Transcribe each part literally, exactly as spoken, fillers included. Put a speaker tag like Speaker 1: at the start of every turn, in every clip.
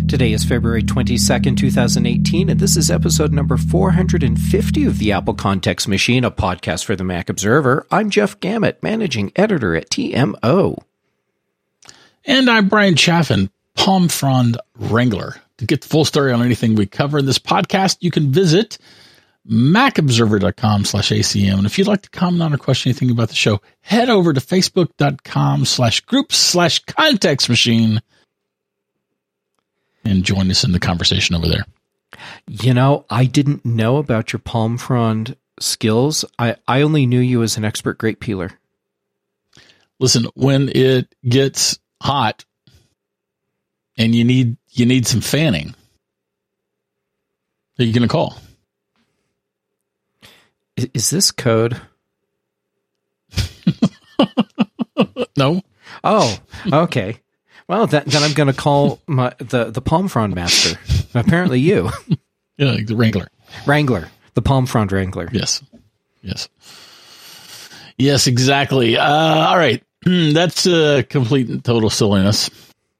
Speaker 1: Today is February twenty-second, twenty eighteen, and this is episode number four hundred fifty of the Apple Context Machine, a podcast for the Mac Observer. I'm Jeff Gamet, managing editor at T M O.
Speaker 2: And I'm Brian Chaffin, Palm Frond Wrangler. To get the full story on anything we cover in this podcast, you can visit macobserver.com slash ACM. And if you'd like to comment on or question anything about the show, head over to facebook.com slash groups slash context machine and join us in the conversation over there.
Speaker 1: You know, I didn't know about your palm frond skills. I, I only knew you as an expert grape peeler.
Speaker 2: Listen, when it gets hot and you need you need some fanning, who are you going to call?
Speaker 1: Is, is this code?
Speaker 2: No.
Speaker 1: Oh, okay. Well, that, then I'm going to call my the, the palm frond master. Apparently you.
Speaker 2: Yeah, the Wrangler.
Speaker 1: Wrangler. The palm frond Wrangler.
Speaker 2: Yes. Yes. Yes, exactly. Uh, all right. That's uh, complete and total silliness.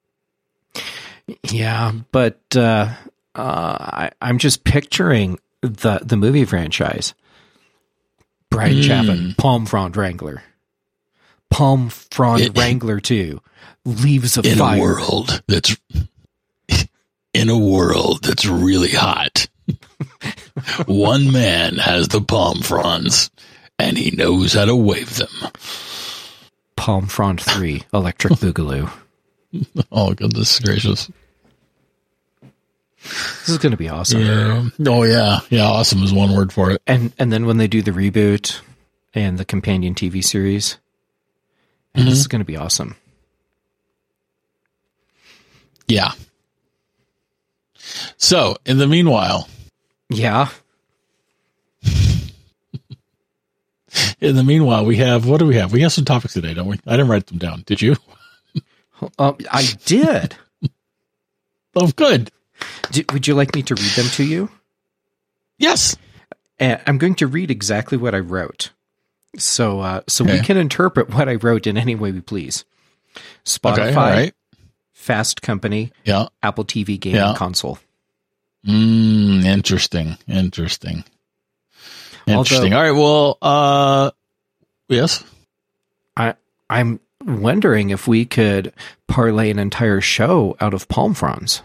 Speaker 1: Yeah, but uh, uh, I, I'm just picturing the, the movie franchise. Brian
Speaker 2: Mm.
Speaker 1: Chaffin, Palm Frond Wrangler. Palm Frond
Speaker 2: It-
Speaker 1: Wrangler two. Leaves of
Speaker 2: In
Speaker 1: Fire.
Speaker 2: a world that's in a world that's really hot, one man has the palm fronds, and he knows how to wave them.
Speaker 1: Palm Frond three. Electric Boogaloo.
Speaker 2: Oh, goodness gracious!
Speaker 1: This is going to be awesome.
Speaker 2: Yeah. Oh, yeah, yeah. Awesome is one word for it.
Speaker 1: And and then when they do the reboot and the companion T V series, and
Speaker 2: Mhm.
Speaker 1: this is going to be awesome.
Speaker 2: Yeah. So, in the meanwhile,
Speaker 1: Yeah.
Speaker 2: in the meanwhile, we have what do we have? We have some topics today, don't we? I didn't write them down. Did you?
Speaker 1: Um, I did.
Speaker 2: Oh, good.
Speaker 1: D- would you like me to read them to you?
Speaker 2: Yes.
Speaker 1: Uh, I'm going to read exactly what I wrote. So uh, so we
Speaker 2: Okay.
Speaker 1: can interpret what I wrote in any way we please. Spotify,
Speaker 2: Okay. All right.
Speaker 1: Fast Company,
Speaker 2: Yeah.
Speaker 1: Apple T V gaming
Speaker 2: Yeah.
Speaker 1: console.
Speaker 2: Mm, interesting. Interesting. Interesting.
Speaker 1: Although-
Speaker 2: All right. Well, uh, yes.
Speaker 1: I I'm wondering if we could parlay an entire show out of palm fronds.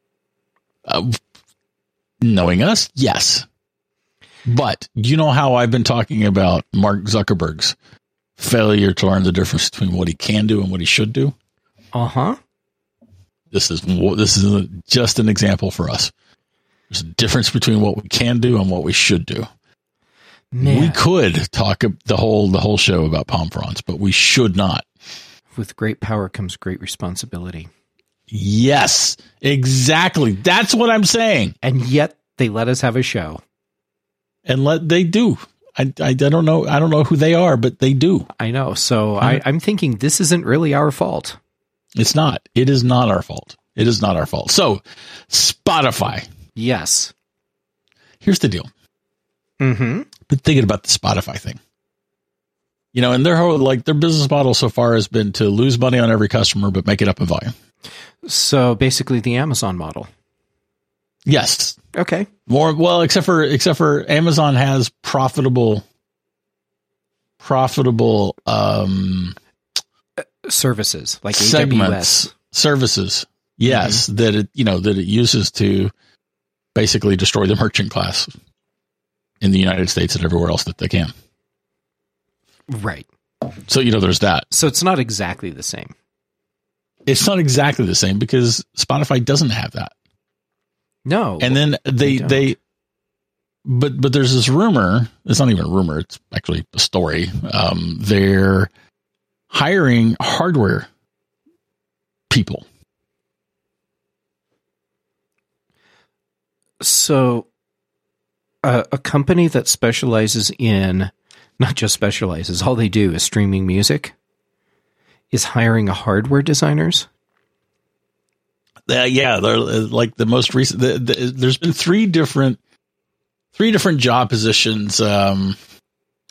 Speaker 2: Uh, knowing us, yes. But you know how I've been talking about Mark Zuckerberg's failure to learn the difference between what he can do and what he should do?
Speaker 1: Uh huh.
Speaker 2: This is this is just an example for us. There's a difference between what we can do and what we should do.
Speaker 1: Man,
Speaker 2: We could talk the whole the whole show about palm fronds, but we should not.
Speaker 1: with great power comes great responsibility.
Speaker 2: Yes, exactly. That's what I'm saying.
Speaker 1: And yet they let us have a show.
Speaker 2: And let they do. I, I, I don't know. I don't know who they are, but they do.
Speaker 1: I know. So I, I'm thinking this isn't really our fault.
Speaker 2: It's not. It is not our fault. It is not our fault. So, Spotify.
Speaker 1: Yes.
Speaker 2: Here's the deal.
Speaker 1: Mm-hmm.
Speaker 2: Been thinking about the Spotify thing. You know, and their whole like their business model so far has been to lose money on every customer, but make it up in volume.
Speaker 1: So basically the Amazon model.
Speaker 2: Yes.
Speaker 1: Okay.
Speaker 2: More well, except for except for Amazon has profitable, profitable um,
Speaker 1: Services like
Speaker 2: segments,
Speaker 1: A W S.
Speaker 2: services. Yes, that it you know that it uses to basically destroy the merchant class in the United States and everywhere else that they can.
Speaker 1: Right.
Speaker 2: So you know, there's that.
Speaker 1: So it's not exactly the same.
Speaker 2: It's not exactly the same because Spotify doesn't have that.
Speaker 1: No.
Speaker 2: And then they
Speaker 1: they don't.
Speaker 2: they, but but there's this rumor. It's not even a rumor. It's actually a story. Um, they're hiring hardware people.
Speaker 1: So uh, a company that specializes in, not just specializes, all they do is streaming music, is hiring hardware designers.
Speaker 2: Uh, yeah, they're uh, like the most recent. The, the, there's been three different, three different job positions. Um,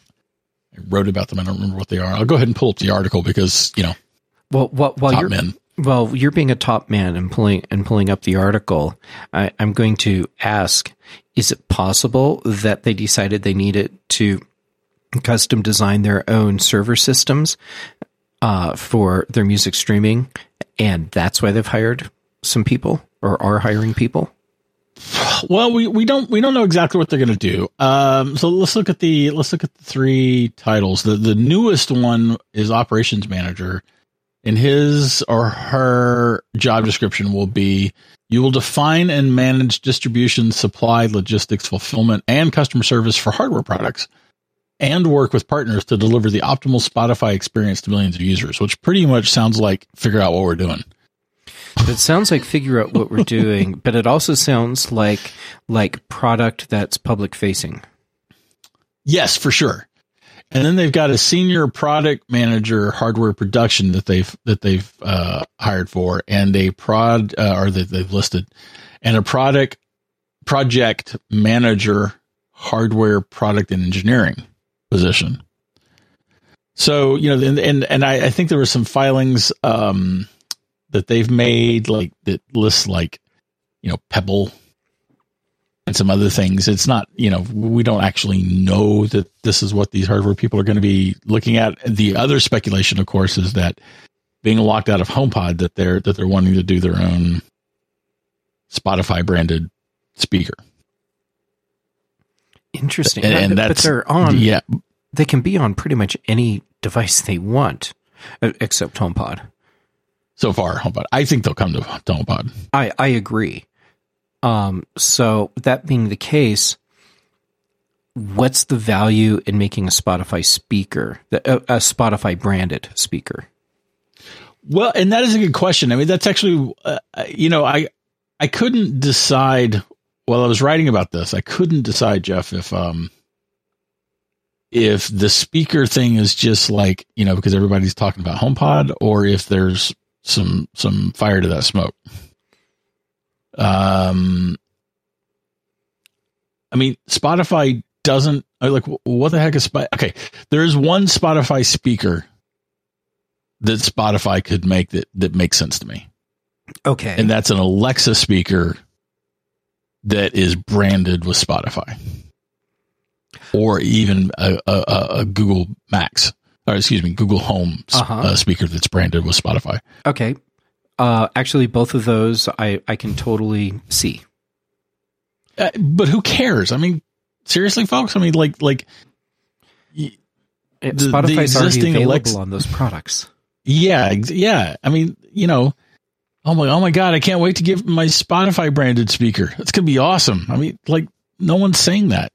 Speaker 2: I wrote about them. I don't remember what they are. I'll go ahead and pull up the article because you know,
Speaker 1: Well, while, while
Speaker 2: top
Speaker 1: you're
Speaker 2: men.
Speaker 1: Well, you're being a top man and pulling and pulling up the article. I, I'm going to ask: is it possible that they decided they needed to custom design their own server systems uh, for their music streaming, and that's why they've hired some people or are hiring people?
Speaker 2: Well, we, we don't we don't know exactly what they're going to do. Um, so let's look at the let's look at the three titles. The the newest one is operations manager, and his or her job description will be: you will define and manage distribution, supply, logistics, fulfillment, and customer service for hardware products, and work with partners to deliver the optimal Spotify experience to millions of users. Which pretty much sounds like figure out what we're doing.
Speaker 1: It sounds like figure out what we're doing, but it also sounds like like product that's public facing.
Speaker 2: Yes, for sure. And then they've got a senior product manager, hardware production that they've that they've uh, hired for, and a prod uh, or that they've listed, and a product project manager, hardware product and engineering position. So you know, and and, and I, I think there were some filings. Um, that they've made, like that lists like, you know, Pebble and some other things. It's not, you know, we don't actually know that this is what these hardware people are going to be looking at. The other speculation, of course, is that being locked out of HomePod, that they're, that they're wanting to do their own Spotify branded speaker.
Speaker 1: Interesting.
Speaker 2: And, and
Speaker 1: but,
Speaker 2: that's,
Speaker 1: but they're on,
Speaker 2: yeah,
Speaker 1: they can be on pretty much any device they want, except HomePod.
Speaker 2: So far, HomePod. I think they'll come to, to HomePod.
Speaker 1: I, I agree. Um, so that being the case, what's the value in making a Spotify speaker, a, a Spotify branded speaker?
Speaker 2: Well, and that is a good question. I mean, that's actually, uh, you know, I I couldn't decide while I was writing about this. I couldn't decide, Jeff, if um if the speaker thing is just like, you know, because everybody's talking about HomePod, or if there's some some fire to that smoke. Um, I mean, Spotify doesn't like what the heck is Spotify? Okay, there is one Spotify speaker that Spotify could make that that makes sense to me.
Speaker 1: Okay,
Speaker 2: and that's an Alexa speaker that is branded with Spotify, or even a, a, a Google Max. Or excuse me, Google Home uh-huh. uh, speaker that's branded with Spotify.
Speaker 1: Okay. Uh, actually, both of those I, I can totally see.
Speaker 2: Uh, but who cares? I mean, seriously, folks? I mean, like, like
Speaker 1: the, Spotify's
Speaker 2: the
Speaker 1: already available
Speaker 2: Alexa,
Speaker 1: on those products.
Speaker 2: Yeah, yeah. I mean, you know, oh my, oh my God, I can't wait to give my Spotify branded speaker. It's going to be awesome. I mean, like, no one's saying that.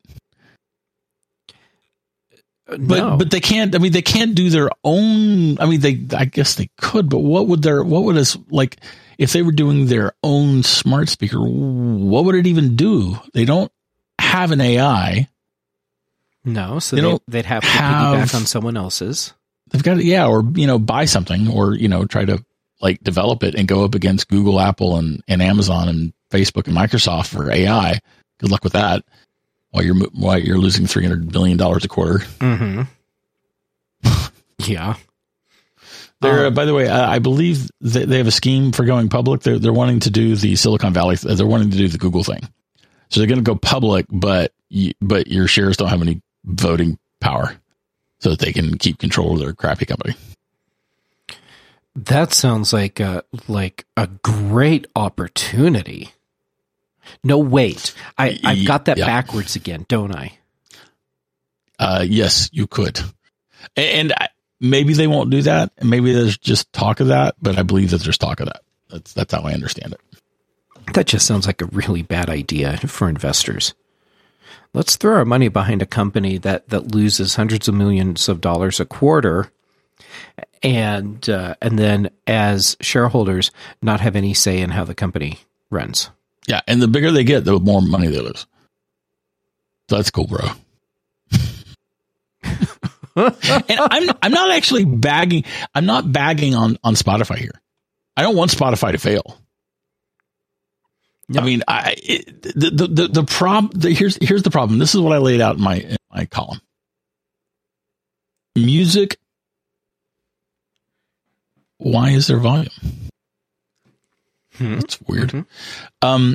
Speaker 2: But
Speaker 1: no.
Speaker 2: but they can't. I mean, they can't do their own. I mean, they. I guess they could. But what would their? What would us like if they were doing their own smart speaker? What would it even do? They don't have an A I.
Speaker 1: No, so
Speaker 2: they
Speaker 1: they,
Speaker 2: don't
Speaker 1: they'd have to
Speaker 2: have,
Speaker 1: piggyback on someone else's.
Speaker 2: They've got to, yeah, or you know, buy something, or you know, try to like develop it and go up against Google, Apple, and and Amazon and Facebook and Microsoft for A I. Good luck with that. While you're while you're losing three hundred billion dollars a quarter.
Speaker 1: Mm-hmm. Yeah.
Speaker 2: They're,
Speaker 1: um,
Speaker 2: by the way, I, I believe that they have a scheme for going public. They're they're wanting to do the Silicon Valley. They're wanting to do the Google thing. So they're going to go public, but you, but your shares don't have any voting power, so that they can keep control of their crappy company.
Speaker 1: That sounds like a like a great opportunity. No, wait. I, I've got that yeah. backwards again, don't I?
Speaker 2: Uh, yes, you could. And, and maybe they won't do that. And maybe there's just talk of that, but I believe that there's talk of that. That's, that's how I understand it.
Speaker 1: That just sounds like a really bad idea for investors. Let's throw our money behind a company that, that loses hundreds of millions of dollars a quarter, and uh, and then as shareholders not have any say in how the company runs.
Speaker 2: Yeah, and the bigger they get, the more money they lose. So that's cool, bro. And I'm I'm not actually bagging. I'm not bagging on, on Spotify here. I don't want Spotify to fail. No. I mean, I it, the the the, the problem. The, here's here's the problem. This is what I laid out in my in my column. Music. Why is there volume? Mm-hmm. That's weird. Mm-hmm. Um,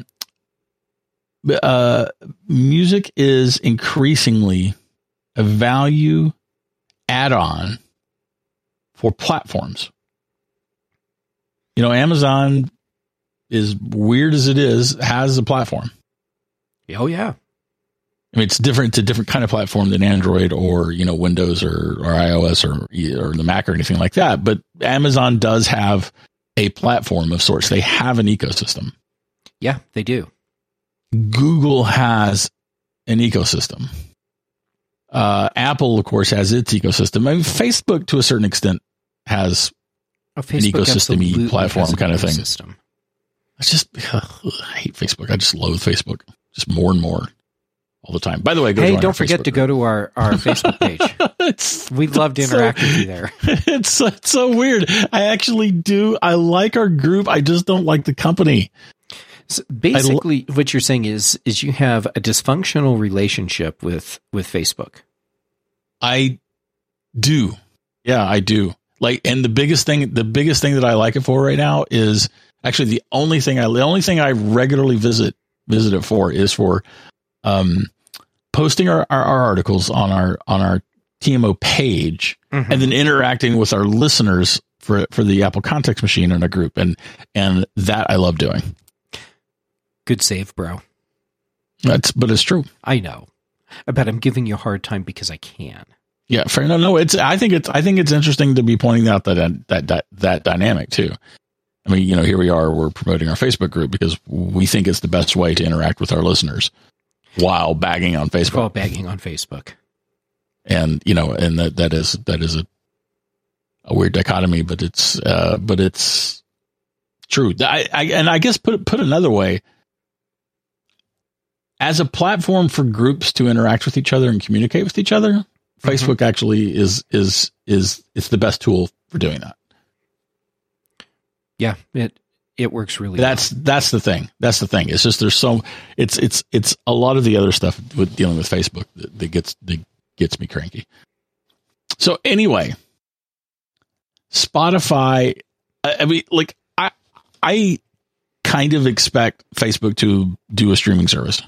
Speaker 2: uh, music is increasingly a value add-on for platforms. You know, Amazon, as weird as it is, has a platform.
Speaker 1: Oh, yeah.
Speaker 2: I mean, it's different. It's a different kind of platform than Android or, you know, Windows or, or iOS or, or the Mac or anything like that. But Amazon does have a platform of sorts. They have an ecosystem.
Speaker 1: Yeah, they do.
Speaker 2: Google has an ecosystem. Uh, Apple, of course, has its ecosystem. I mean, Facebook, to a certain extent, has
Speaker 1: oh,
Speaker 2: an ecosystem-y platform kind of thing. System. I just ugh, I hate Facebook. I just loathe Facebook just more and more all the time. By the way, go
Speaker 1: hey, don't forget Facebook to group. go to our, our Facebook page. it's, We'd love to interact so, with you there.
Speaker 2: It's, it's so weird. I actually do. I like our group. I just don't like the company.
Speaker 1: So basically, lo- what you're saying is is you have a dysfunctional relationship with with Facebook.
Speaker 2: I do. Yeah, I do. Like, and the biggest thing, the biggest thing that I like it for right now is actually the only thing I, the only thing I regularly visit visit it for is for um, posting our, our, our articles on our on our T M O page, mm-hmm. and then interacting with our listeners for for the Apple Context Machine in a group, and and that I love doing.
Speaker 1: Good save, bro.
Speaker 2: That's, but it's true.
Speaker 1: I know. I bet I'm giving you a hard time because I can.
Speaker 2: Yeah, fair enough. No, it's. I think it's. I think it's interesting to be pointing out that that that that dynamic too. I mean, you know, here we are. We're promoting our Facebook group because we think it's the best way to interact with our listeners while bagging on Facebook.
Speaker 1: While bagging on Facebook.
Speaker 2: And you know, and that that is that is a a weird dichotomy, but it's uh, but it's true. I, I and I guess put put another way. As a platform for groups to interact with each other and communicate with each other, mm-hmm. Facebook actually is is is it's the best tool for doing that.
Speaker 1: Yeah, it it works really
Speaker 2: that's
Speaker 1: well.
Speaker 2: That's the thing. That's the thing. It's just there's so it's it's it's a lot of the other stuff with dealing with Facebook that, that gets that gets me cranky. So anyway, Spotify. I mean, like I I kind of expect Facebook to do a streaming service.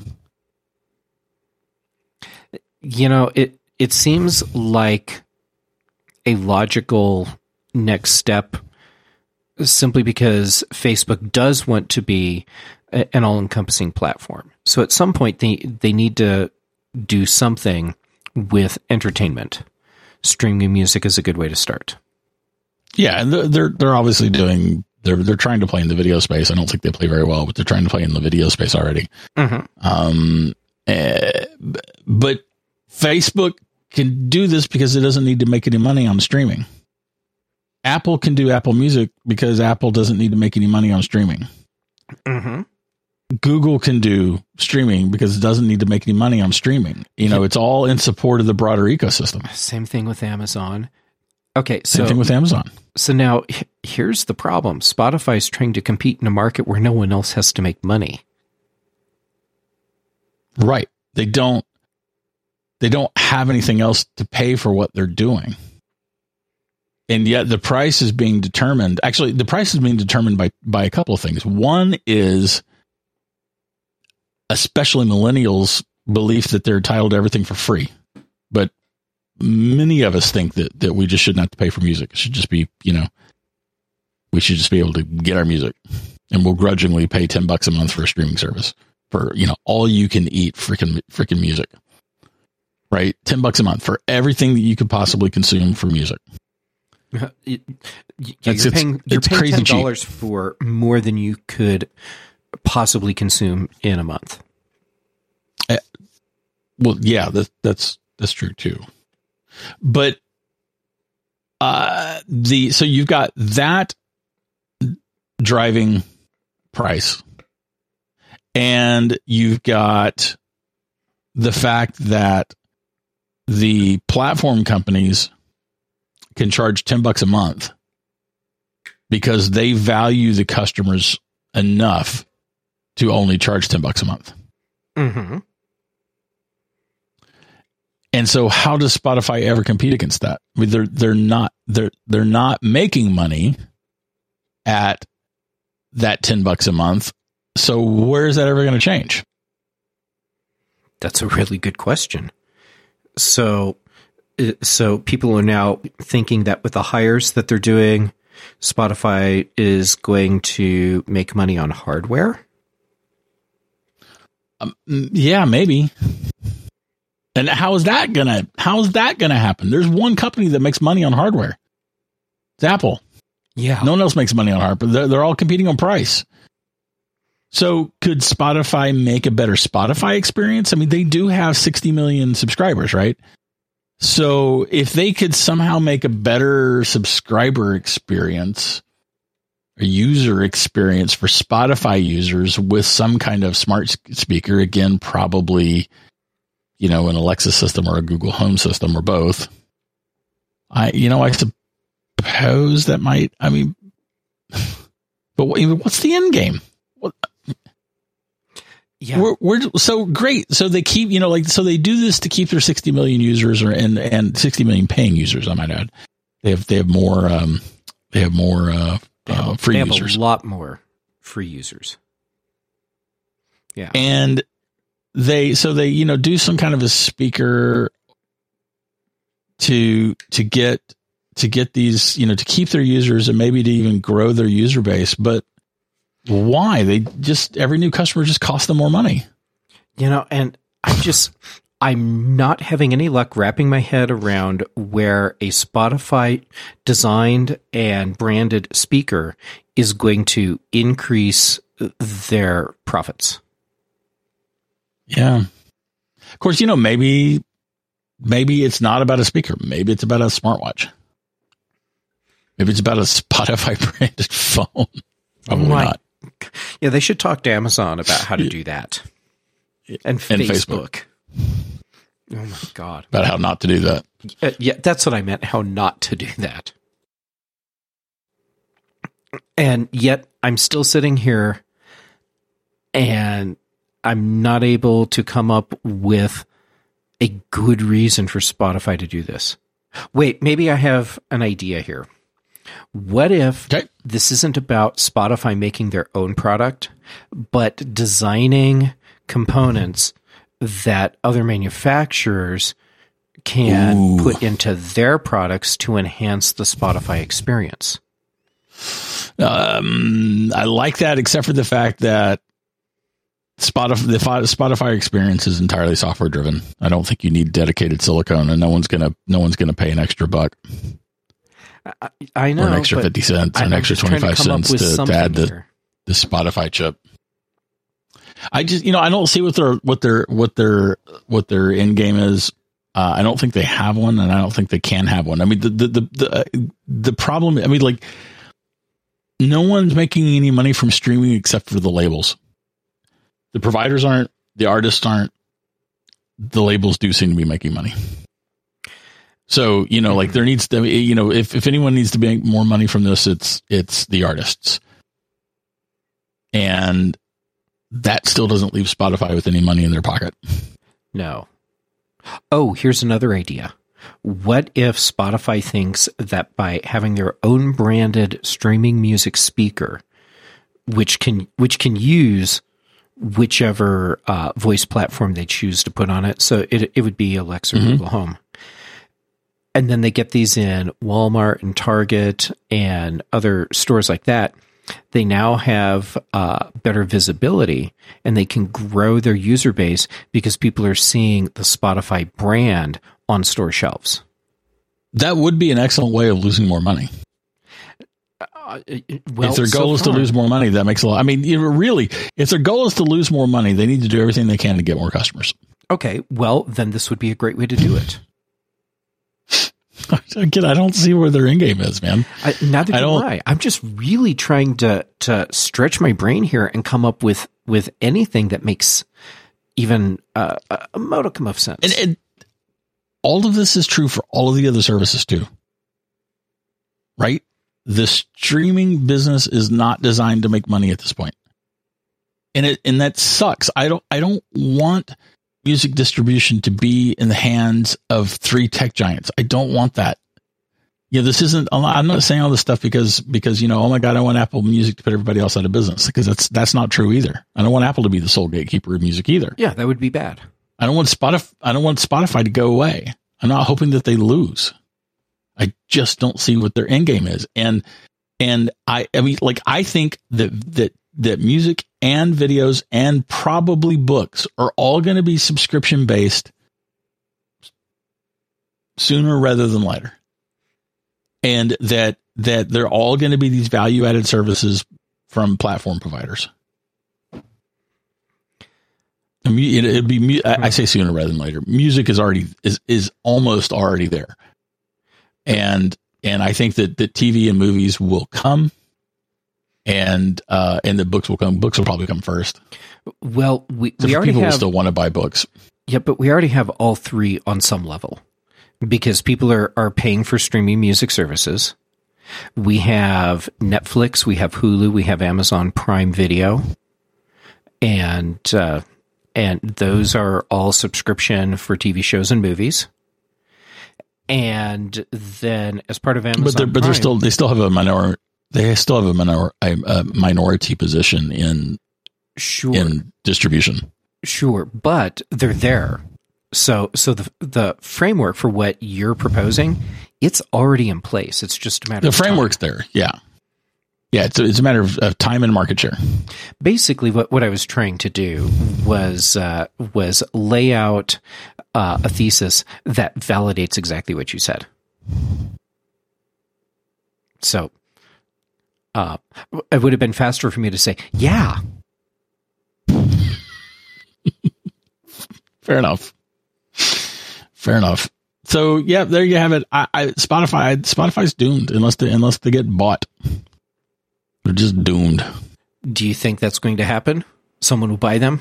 Speaker 1: You know, it it seems like a logical next step, simply because Facebook does want to be a, an all-encompassing platform. So at some point, they they need to do something with entertainment. Streaming music is a good way to start.
Speaker 2: Yeah, and they're they're obviously doing they're they're trying to play in the video space. I don't think they play very well, but they're trying to play in the video space already. Mm-hmm. Um, uh, but Facebook can do this because it doesn't need to make any money on streaming. Apple can do Apple Music because Apple doesn't need to make any money on streaming. Mm-hmm. Google can do streaming because it doesn't need to make any money on streaming. You know, it's all in support of the broader ecosystem.
Speaker 1: Same thing with Amazon. Okay, so
Speaker 2: same thing with Amazon.
Speaker 1: So now here's the problem. Spotify is trying to compete in a market where no one else has to make money.
Speaker 2: Right. They don't they don't have anything else to pay for what they're doing. And yet the price is being determined. Actually, the price is being determined by by a couple of things. One is especially millennials' belief that they're entitled to everything for free. But many of us think that, that we just shouldn't have to pay for music. It should just be, you know, we should just be able to get our music, and we'll grudgingly pay ten bucks a month for a streaming service for, you know, all you can eat freaking, freaking music, right? ten bucks a month for everything that you could possibly consume for music.
Speaker 1: Uh, it, yeah, it's, you're paying, you're
Speaker 2: it's
Speaker 1: paying
Speaker 2: crazy
Speaker 1: ten dollars cheap. For more than you could possibly consume in a month.
Speaker 2: Uh, well, yeah, that, that's, that's true too. But uh, the so you've got that driving price, and you've got the fact that the platform companies can charge ten bucks a month because they value the customers enough to only charge ten bucks a month. Mm-hmm. And so how does Spotify ever compete against that? I mean, they're, they're not, they're, they're not making money at that ten bucks a month. So where is that ever going to change?
Speaker 1: That's a really good question. So, so people are now thinking that with the hires that they're doing, Spotify is going to make money on hardware?
Speaker 2: Um, yeah, maybe. And how is that gonna? How is that gonna happen? There's one company that makes money on hardware. It's Apple.
Speaker 1: Yeah.
Speaker 2: No one else makes money on hardware. They're, they're all competing on price. So could Spotify make a better Spotify experience? I mean, they do have sixty million subscribers, right? So if they could somehow make a better subscriber experience, a user experience for Spotify users with some kind of smart speaker, again, probably, you know, an Alexa system or a Google Home system or both. I, you know, I suppose that might, I mean, but what's the end game? What?
Speaker 1: Yeah,
Speaker 2: we're, we're so great. So they keep, you know, like, so they do this to keep their sixty million users or, and, and sixty million paying users. I might add, they have, they have more, um, they have more, uh,
Speaker 1: they have,
Speaker 2: uh free
Speaker 1: they have
Speaker 2: users,
Speaker 1: a lot more free users. Yeah.
Speaker 2: And they, so they, you know, do some kind of a speaker to, to get, to get these, you know, to keep their users and maybe to even grow their user base. But why? They just, every new customer just costs them more money.
Speaker 1: You know, and I just, I'm not having any luck wrapping my head around where a Spotify designed and branded speaker is going to increase their profits.
Speaker 2: Yeah. Of course, you know, maybe, maybe it's not about a speaker. Maybe it's about a smartwatch. Maybe it's about a Spotify branded phone. Probably
Speaker 1: right.
Speaker 2: not.
Speaker 1: Yeah, they should talk to Amazon about how to do that. And,
Speaker 2: and
Speaker 1: Facebook.
Speaker 2: Facebook.
Speaker 1: Oh my God.
Speaker 2: About how not to do that.
Speaker 1: Uh, yeah, that's what I meant. How not to do that. And yet I'm still sitting here and I'm not able to come up with a good reason for Spotify to do this. Wait, maybe I have an idea here. What if
Speaker 2: okay.
Speaker 1: this isn't about Spotify making their own product, but designing components that other manufacturers can
Speaker 2: Ooh.
Speaker 1: put into their products to enhance the Spotify experience?
Speaker 2: Um, I like that, except for the fact that Spotify, the Spotify experience is entirely software driven. I don't think you need dedicated silicone, and no one's gonna no one's gonna pay an extra buck.
Speaker 1: I, I know,
Speaker 2: or an extra fifty cents, or an extra twenty-five cents to, to add the, the Spotify chip. I just, you know, I don't see what their what their what their what their end game is. Uh, I don't think they have one, and I don't think they can have one. I mean, the the the the, uh, the problem. I mean, like, no one's making any money from streaming except for the labels. The providers aren't. The artists aren't. The labels do seem to be making money. So, you know, like there needs to, you know, if, if anyone needs to make more money from this, it's, it's the artists. And that still doesn't leave Spotify with any money in their pocket.
Speaker 1: No. Oh, here's another idea. What if Spotify thinks that by having their own branded streaming music speaker, which can, which can use whichever uh, voice platform they choose to put on it. So it, it would be Alexa or mm-hmm. Google Home. And then they get these in Walmart and Target and other stores like that. They now have uh, better visibility and they can grow their user base because people are seeing the Spotify brand on store shelves.
Speaker 2: That would be an excellent way of losing more money.
Speaker 1: Uh, well,
Speaker 2: if their goal so is to lose more money, that makes a lot. I mean, you know, really, if their goal is to lose more money, they need to do everything they can to get more customers.
Speaker 1: Okay, well, then this would be a great way to do it.
Speaker 2: Again, I don't see where their end game is, man.
Speaker 1: I, neither do I, I. I'm just really trying to to stretch my brain here and come up with, with anything that makes even uh, a modicum of sense.
Speaker 2: And, and all of this is true for all of the other services too, right? The streaming business is not designed to make money at this point. And it, and that sucks. I don't, I don't want music distribution to be in the hands of three tech giants. I don't want that. Yeah, this isn't. I'm not saying all this stuff because because you know, oh my God, I want Apple Music to put everybody else out of business, because that's that's not true either. I don't want Apple to be the sole gatekeeper of music either.
Speaker 1: Yeah, that would be bad.
Speaker 2: I don't want Spotify. I don't want Spotify to go away. I'm not hoping that they lose. I just don't see what their end game is, and and I I mean, like I think that that that music and videos and probably books are all going to be subscription based sooner rather than later. And that that they're all going to be these value-added services from platform providers. I mean, it, it'd be I say sooner rather than later. Music is already is is almost already there, and and I think that that T V and movies will come, and uh, and the books will come. Books will probably come first.
Speaker 1: Well, we
Speaker 2: so
Speaker 1: we already
Speaker 2: people
Speaker 1: have,
Speaker 2: will still want to buy books.
Speaker 1: Yeah, but we already have all three on some level. Because people are, are paying for streaming music services. We have Netflix, we have Hulu, we have Amazon Prime Video. And uh, and those are all subscription for T V shows and movies. And then as part of Amazon
Speaker 2: But they're, but
Speaker 1: Prime,
Speaker 2: they're still they still have a minor they still have a minor a, a minority position in
Speaker 1: sure.
Speaker 2: in distribution.
Speaker 1: Sure, but they're there. So, so the the framework for what you're proposing, it's already in place. It's just a matter
Speaker 2: the
Speaker 1: of
Speaker 2: framework's
Speaker 1: time.
Speaker 2: there. Yeah, yeah. It's a, it's a matter of, of time and market share.
Speaker 1: Basically, what, what I was trying to do was uh, was lay out uh, a thesis that validates exactly what you said. So, uh, it would have been faster for me to say, "Yeah."
Speaker 2: Fair enough. Fair enough. So yeah, there you have it. I, I, Spotify, Spotify's doomed unless they unless they get bought. They're just doomed.
Speaker 1: Do you think that's going to happen? Someone will buy them?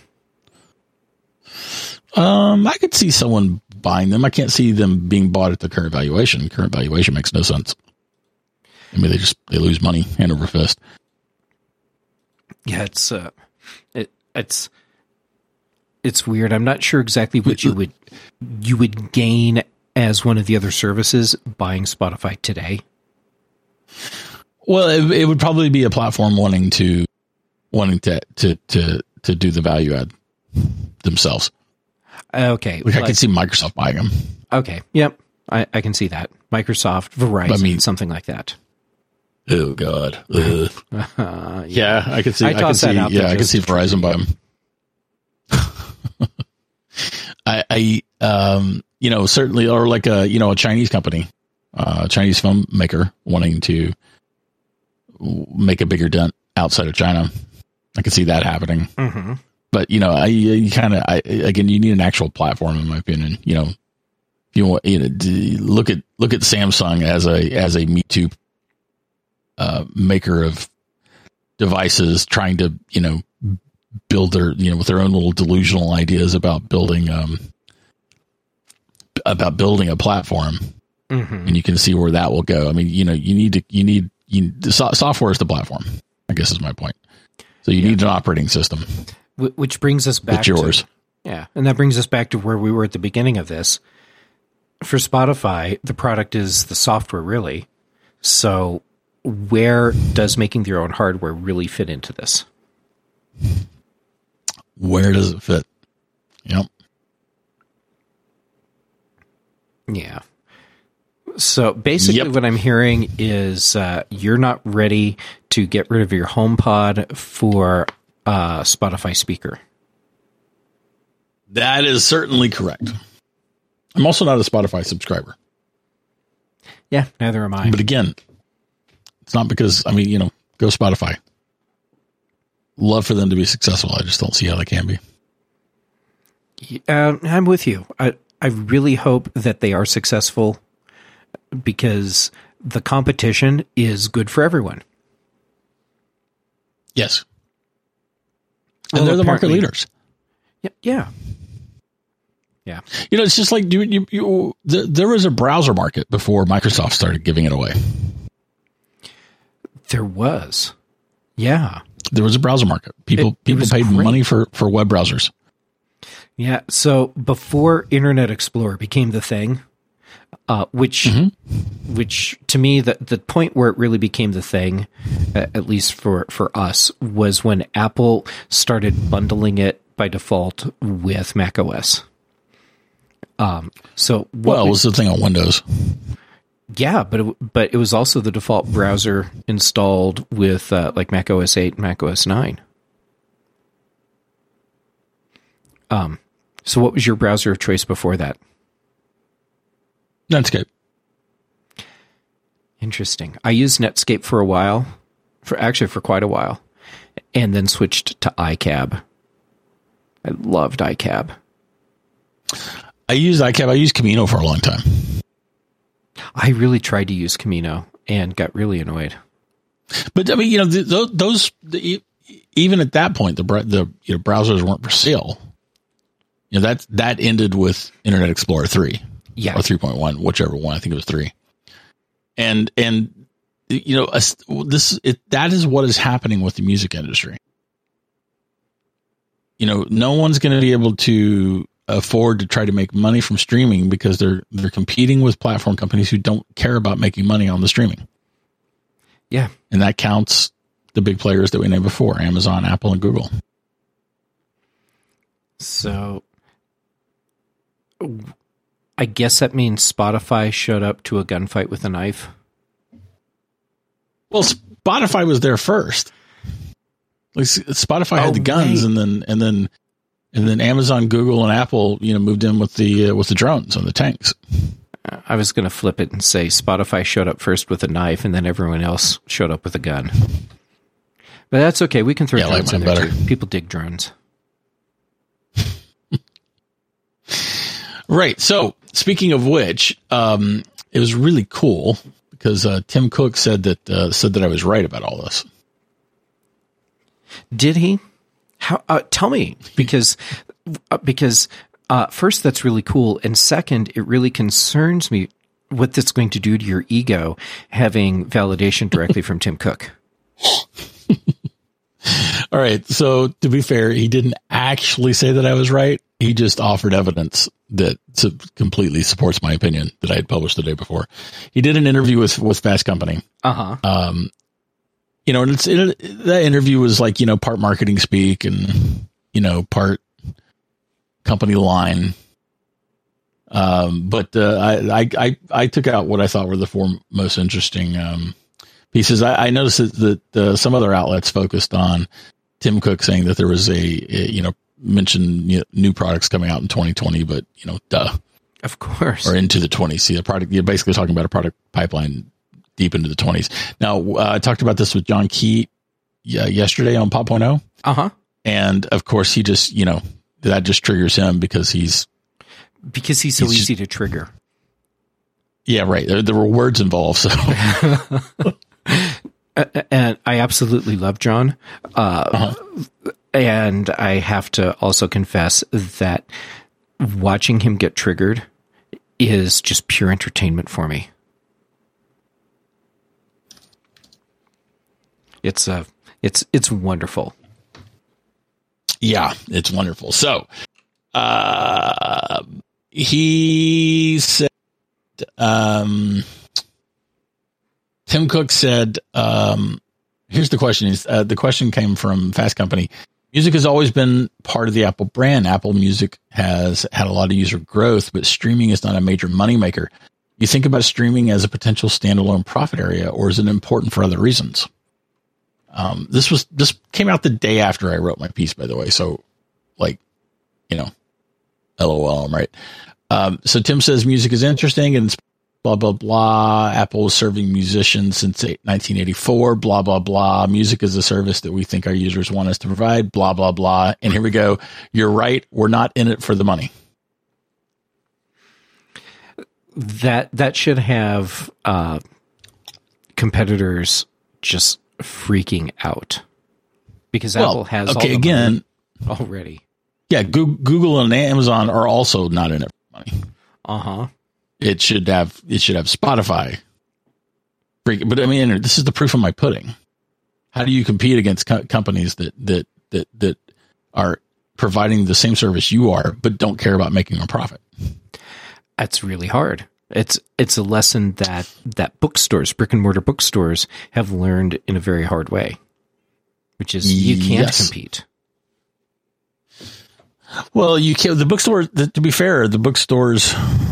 Speaker 2: Um, I could see someone buying them. I can't see them being bought at the current valuation. Current valuation makes no sense. I mean, they just they lose money hand over fist.
Speaker 1: Yeah, it's uh, it it's. It's weird. I'm not sure exactly what you would you would gain as one of the other services buying Spotify today.
Speaker 2: Well, it, it would probably be a platform wanting to wanting to to to, to do the value add themselves.
Speaker 1: Okay,
Speaker 2: like
Speaker 1: like,
Speaker 2: I can see Microsoft buying them.
Speaker 1: Okay, yep, I, I can see that. Microsoft, Verizon, I mean, something like that.
Speaker 2: Oh God, uh, yeah. yeah, I can see.
Speaker 1: I,
Speaker 2: I can see. Yeah, I can see Verizon buy them. I, I, um, you know, certainly, or like a, you know, a Chinese company, uh, a Chinese phone maker wanting to make a bigger dent outside of China. I can see that happening.
Speaker 1: Mm-hmm.
Speaker 2: But, you know, I, you kind of, I, again, you need an actual platform, in my opinion. You know, if you want, you know, look at, look at Samsung as a, as a Me Too, uh, maker of devices trying to, you know, build their, you know, with their own little delusional ideas about building, um, about building a platform. Mm-hmm. And you can see where that will go. I mean, you know, you need to, you need, you, the so- software is the platform, I guess is my point. So you yeah. need an operating system.
Speaker 1: Which brings us back
Speaker 2: It's yours.
Speaker 1: to, yeah. And that brings us back to where we were at the beginning of this. For Spotify, the product is the software, really. So where does making their own hardware really fit into this?
Speaker 2: Where does it fit? Yep.
Speaker 1: Yeah. So basically yep. what I'm hearing is uh, you're not ready to get rid of your HomePod for uh, Spotify speaker.
Speaker 2: That is certainly correct. I'm also not a Spotify subscriber.
Speaker 1: Yeah, neither am I.
Speaker 2: But again, it's not because, I mean, you know, go Spotify. Love for them to be successful. I just don't see how they can be.
Speaker 1: Uh, I'm with you. I, I really hope that they are successful because the competition is good for everyone.
Speaker 2: Yes. And
Speaker 1: well,
Speaker 2: they're the market leaders.
Speaker 1: Yeah. Yeah. Yeah.
Speaker 2: You know, it's just like you, you, you, the, there was a browser market before Microsoft started giving it away.
Speaker 1: There was. Yeah.
Speaker 2: There was a browser market. People it, people it paid great. money for, for web browsers.
Speaker 1: Yeah. So before Internet Explorer became the thing, uh, which mm-hmm. which to me, the, the point where it really became the thing, uh, at least for, for us, was when Apple started bundling it by default with macOS. Um, so
Speaker 2: well, it was the thing on Windows.
Speaker 1: Yeah, but it, but it was also the default browser installed with uh, like Mac O S eight and Mac O S nine. Um, so what was your browser of choice before that?
Speaker 2: Netscape.
Speaker 1: Interesting. I used Netscape for a while, for actually for quite a while, and then switched to iCab. I loved iCab.
Speaker 2: I used iCab. I used Camino for a long time.
Speaker 1: I really tried to use Camino and got really annoyed.
Speaker 2: But I mean, you know, those, those the, even at that point, the the you know, browsers weren't for sale. You know, that that ended with Internet Explorer three,
Speaker 1: yeah,
Speaker 2: or three point one, whichever one. I think it was three. And and you know, this it that is what is happening with the music industry. You know, no one's going to be able to afford to try to make money from streaming because they're they're competing with platform companies who don't care about making money on the streaming.
Speaker 1: Yeah,
Speaker 2: and that counts the big players that we named before: Amazon, Apple, and Google.
Speaker 1: So, I guess that means Spotify showed up to a gunfight with a knife.
Speaker 2: Well, Spotify was there first. Like Spotify
Speaker 1: oh,
Speaker 2: had the guns,
Speaker 1: right.
Speaker 2: and then and then and then Amazon, Google, and Apple, you know, moved in with the uh, with the drones and the tanks.
Speaker 1: I was going to flip it and say Spotify showed up first with a knife, and then everyone else showed up with a gun. But that's okay. We can throw
Speaker 2: yeah,
Speaker 1: drones
Speaker 2: like
Speaker 1: in there
Speaker 2: better.
Speaker 1: too. People dig drones.
Speaker 2: Right. So, speaking of which, um, it was really cool because uh, Tim Cook said that uh, said that I was right about all this.
Speaker 1: Did he? How? Uh, tell me, because uh, because uh, first, that's really cool, and second, it really concerns me what that's going to do to your ego having validation directly from Tim Cook.
Speaker 2: All right. So, to be fair, he didn't actually say that I was right. He just offered evidence that completely supports my opinion that I had published the day before. He did an interview with, with Fast Company.
Speaker 1: Uh-huh.
Speaker 2: Um, you know, and it's, it, that interview was like, you know, part marketing speak and, you know, part company line. Um, but, uh, I, I, I, I took out what I thought were the four most interesting, um, pieces. I, I noticed that, that uh, some other outlets focused on Tim Cook saying that there was a, a you know, mentioned you know, new products coming out in twenty twenty, but you know, duh,
Speaker 1: of course,
Speaker 2: or into the twenties. See, a product, you're basically talking about a product pipeline deep into the twenties. Now, uh, I talked about this with John Key uh, yesterday on Pop point oh.
Speaker 1: Uh huh.
Speaker 2: And of course, he just, you know, that just triggers him because he's
Speaker 1: because he's so
Speaker 2: he's
Speaker 1: easy
Speaker 2: just,
Speaker 1: to trigger.
Speaker 2: Yeah, right. There, there were words involved, so.
Speaker 1: And I absolutely love John. Uh, uh-huh. And I have to also confess that watching him get triggered is just pure entertainment for me. It's uh, it's it's wonderful.
Speaker 2: Yeah, it's wonderful. So, uh, he said, um, Tim Cook said, um, here's the question. Uh, the question came from Fast Company. Music has always been part of the Apple brand. Apple Music has had a lot of user growth, but streaming is not a major moneymaker. You think about streaming as a potential standalone profit area, or is it important for other reasons? Um, this was, this came out the day after I wrote my piece, by the way. So like, you know, LOL, I'm right. Um, so Tim says music is interesting and it's blah, blah, blah. Apple was serving musicians since nineteen eighty-four, blah, blah, blah. Music is a service that we think our users want us to provide, blah, blah, blah. And here we go. You're right. We're not in it for the money.
Speaker 1: That, that should have, uh, competitors just freaking out because well, Apple has
Speaker 2: okay,
Speaker 1: all the
Speaker 2: again,
Speaker 1: money already.
Speaker 2: Yeah. Google and Amazon are also not in it for money.
Speaker 1: Uh huh.
Speaker 2: It should have, it should have Spotify. But I mean, this is the proof of my pudding. How do you compete against co- companies that, that, that, that are providing the same service you are, but don't care about making a profit?
Speaker 1: That's really hard. It's it's a lesson that, that bookstores, brick and mortar bookstores, have learned in a very hard way, which is you can't yes. compete.
Speaker 2: Well, you can't. The bookstores. To be fair, the bookstores,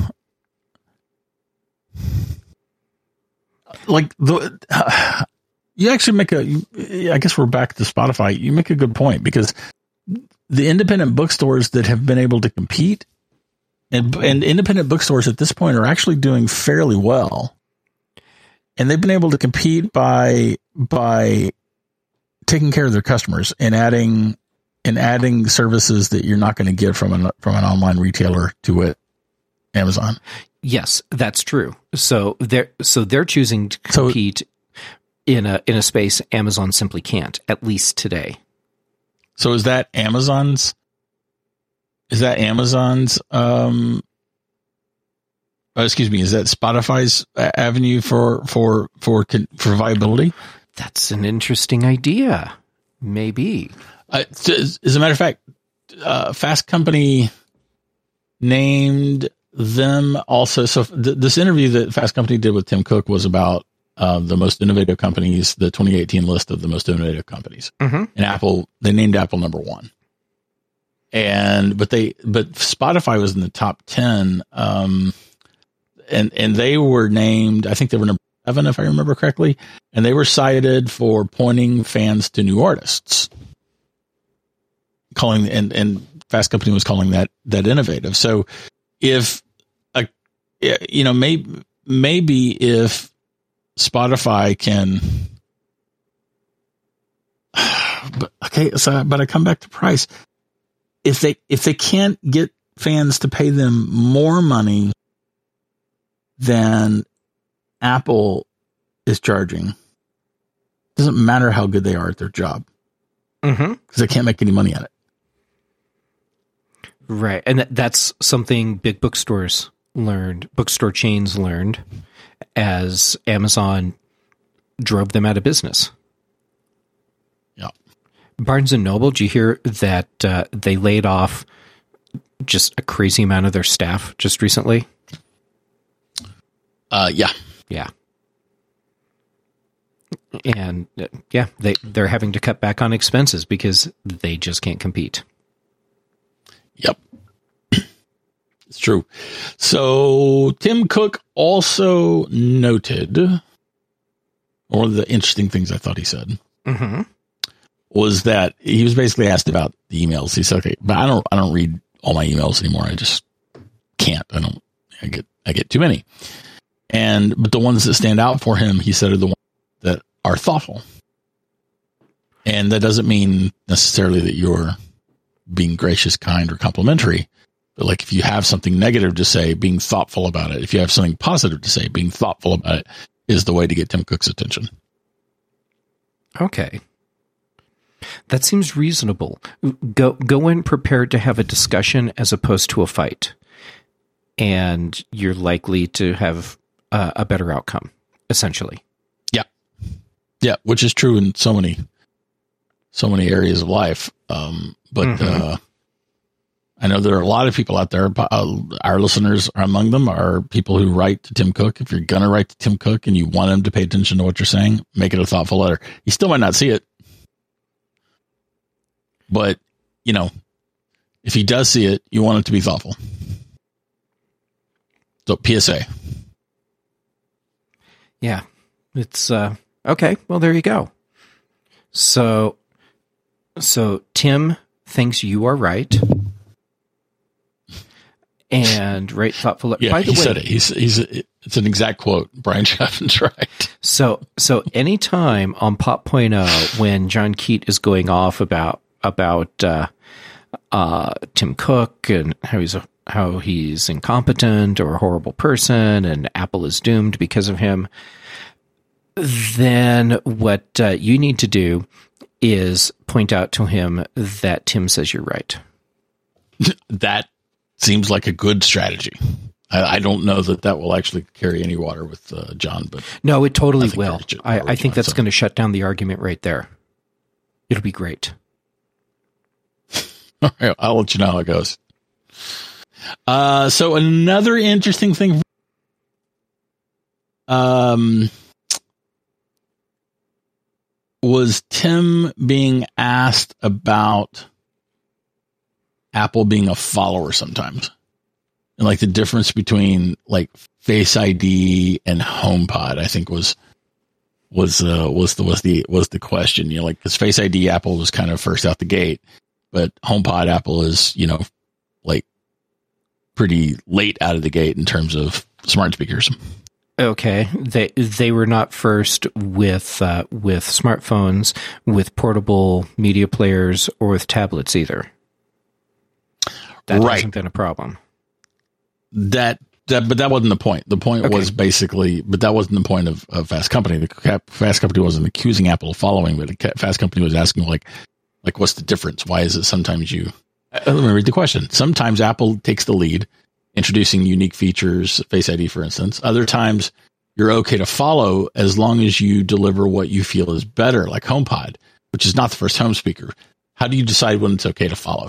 Speaker 2: like the, uh, you actually make a. I guess we're back to Spotify. You make a good point because the independent bookstores that have been able to compete. And, and independent bookstores at this point are actually doing fairly well, and they've been able to compete by by taking care of their customers and adding and adding services that you're not going to get from an from an online retailer to it, Amazon.
Speaker 1: Yes, that's true. So they're so they're choosing to compete so, in a in a space Amazon simply can't, at least today.
Speaker 2: So is that Amazon's? Is that Amazon's, um, oh, excuse me, is that Spotify's avenue for, for, for, for viability?
Speaker 1: That's an interesting idea. Maybe.
Speaker 2: Uh, as a matter of fact, uh, Fast Company named them also. So th- this interview that Fast Company did with Tim Cook was about, uh, the most innovative companies, the twenty eighteen list of the most innovative companies. Mm-hmm. And Apple, they named Apple number one. And, but they, but Spotify was in the top ten. Um, and, and they were named, I think they were number seven, if I remember correctly. And they were cited for pointing fans to new artists, calling, and, and Fast Company was calling that, that innovative. So if a, you know, maybe, maybe if Spotify can, but okay. So, but I come back to price. If they if they can't get fans to pay them more money than Apple is charging, it doesn't matter how good they are at their job, because mm-hmm. they can't make any money at it.
Speaker 1: Right, and that, that's something big bookstores learned, bookstore chains learned, as Amazon drove them out of business. Barnes and Noble, did you hear that uh, they laid off just a crazy amount of their staff just recently?
Speaker 2: Uh, yeah.
Speaker 1: Yeah. And uh, yeah, they, they're having to cut back on expenses because they just can't compete.
Speaker 2: Yep. It's true. So Tim Cook also noted, one of the interesting things I thought he said, mm-hmm. was that he was basically asked about the emails. He said, okay, but I don't, I don't read all my emails anymore. I just can't. I don't, I get, I get too many. And, but the ones that stand out for him, he said, are the ones that are thoughtful. And that doesn't mean necessarily that you're being gracious, kind, or complimentary. But like if you have something negative to say, being thoughtful about it. If you have something positive to say, being thoughtful about it is the way to get Tim Cook's attention.
Speaker 1: Okay. That seems reasonable. Go go in prepared to have a discussion as opposed to a fight, and you're likely to have uh, a better outcome, essentially.
Speaker 2: Yeah, yeah, which is true in so many, so many areas of life. Um, but mm-hmm. uh, I know there are a lot of people out there. Uh, our listeners are among them. Are people who write to Tim Cook. If you're gonna write to Tim Cook and you want him to pay attention to what you're saying, make it a thoughtful letter. He still might not see it. But, you know, if he does see it, you want it to be thoughtful. So, P S A.
Speaker 1: Yeah. It's, uh, okay. Well, there you go. So, so Tim thinks you are right. And right, thoughtful.
Speaker 2: Yeah,
Speaker 1: By the
Speaker 2: he
Speaker 1: way,
Speaker 2: said it. He's, he's, it's an exact quote. Brian Chaffin's right.
Speaker 1: So, so anytime on Pop point oh, when John Keat is going off about, about uh, uh, Tim Cook and how he's a, how he's incompetent or a horrible person and Apple is doomed because of him, then what uh, you need to do is point out to him that Tim says you're right.
Speaker 2: That seems like a good strategy. I, I don't know that that will actually carry any water with uh, John, but
Speaker 1: no, it totally will. I, I think John, that's so. going to shut down the argument right there. It'll be great.
Speaker 2: All right, I'll let you know how it goes. Uh, so another interesting thing Um, was Tim being asked about Apple being a follower sometimes? And like the difference between like Face I D and HomePod, I think was was uh, was the was the was the question. You know, like because Face I D, Apple was kind of first out the gate, but HomePod, Apple is, you know, like pretty late out of the gate in terms of smart speakers.
Speaker 1: Okay, they they were not first with uh, with smartphones, with portable media players, or with tablets either. That
Speaker 2: Right.
Speaker 1: hasn't been a problem.
Speaker 2: That that, but that wasn't the point. The point
Speaker 1: Okay.
Speaker 2: was basically, but that wasn't the point of, of Fast Company. The Cap- Fast Company wasn't accusing Apple of following, but the Ca- Fast Company was asking like, like what's the difference? Why is it sometimes you? Uh, let me read the question. Sometimes Apple takes the lead, introducing unique features, Face I D, for instance. Other times, you're okay to follow as long as you deliver what you feel is better, like HomePod, which is not the first home speaker. How do you decide when it's okay to follow?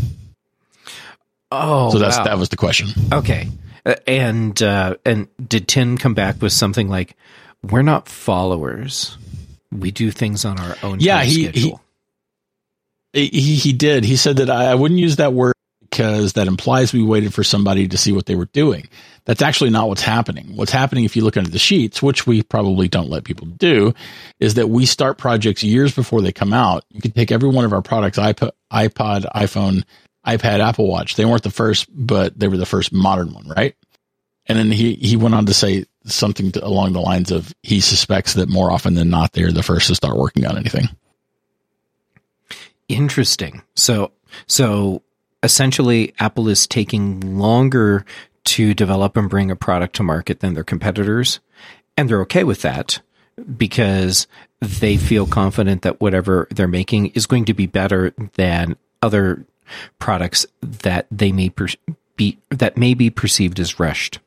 Speaker 1: Oh,
Speaker 2: So that's
Speaker 1: wow.
Speaker 2: that was the question.
Speaker 1: Okay. Uh, And uh, and did Tim come back with something like, "We're not followers. We do things on our own
Speaker 2: Yeah,
Speaker 1: time
Speaker 2: he-
Speaker 1: schedule."
Speaker 2: He he did. He said that I, I wouldn't use that word because that implies we waited for somebody to see what they were doing. That's actually not what's happening. What's happening, if you look under the sheets, which we probably don't let people do, is that we start projects years before they come out. You could take every one of our products, iPod, iPod, iPhone, iPad, Apple Watch. They weren't the first, but they were the first modern one, right? And then he, he went on to say something to, along the lines of he suspects that more often than not, they're the first to start working on anything.
Speaker 1: Interesting. So so essentially, Apple is taking longer to develop and bring a product to market than their competitors, and they're okay with that because they feel confident that whatever they're making is going to be better than other products that they may per- be that may be perceived as rushed.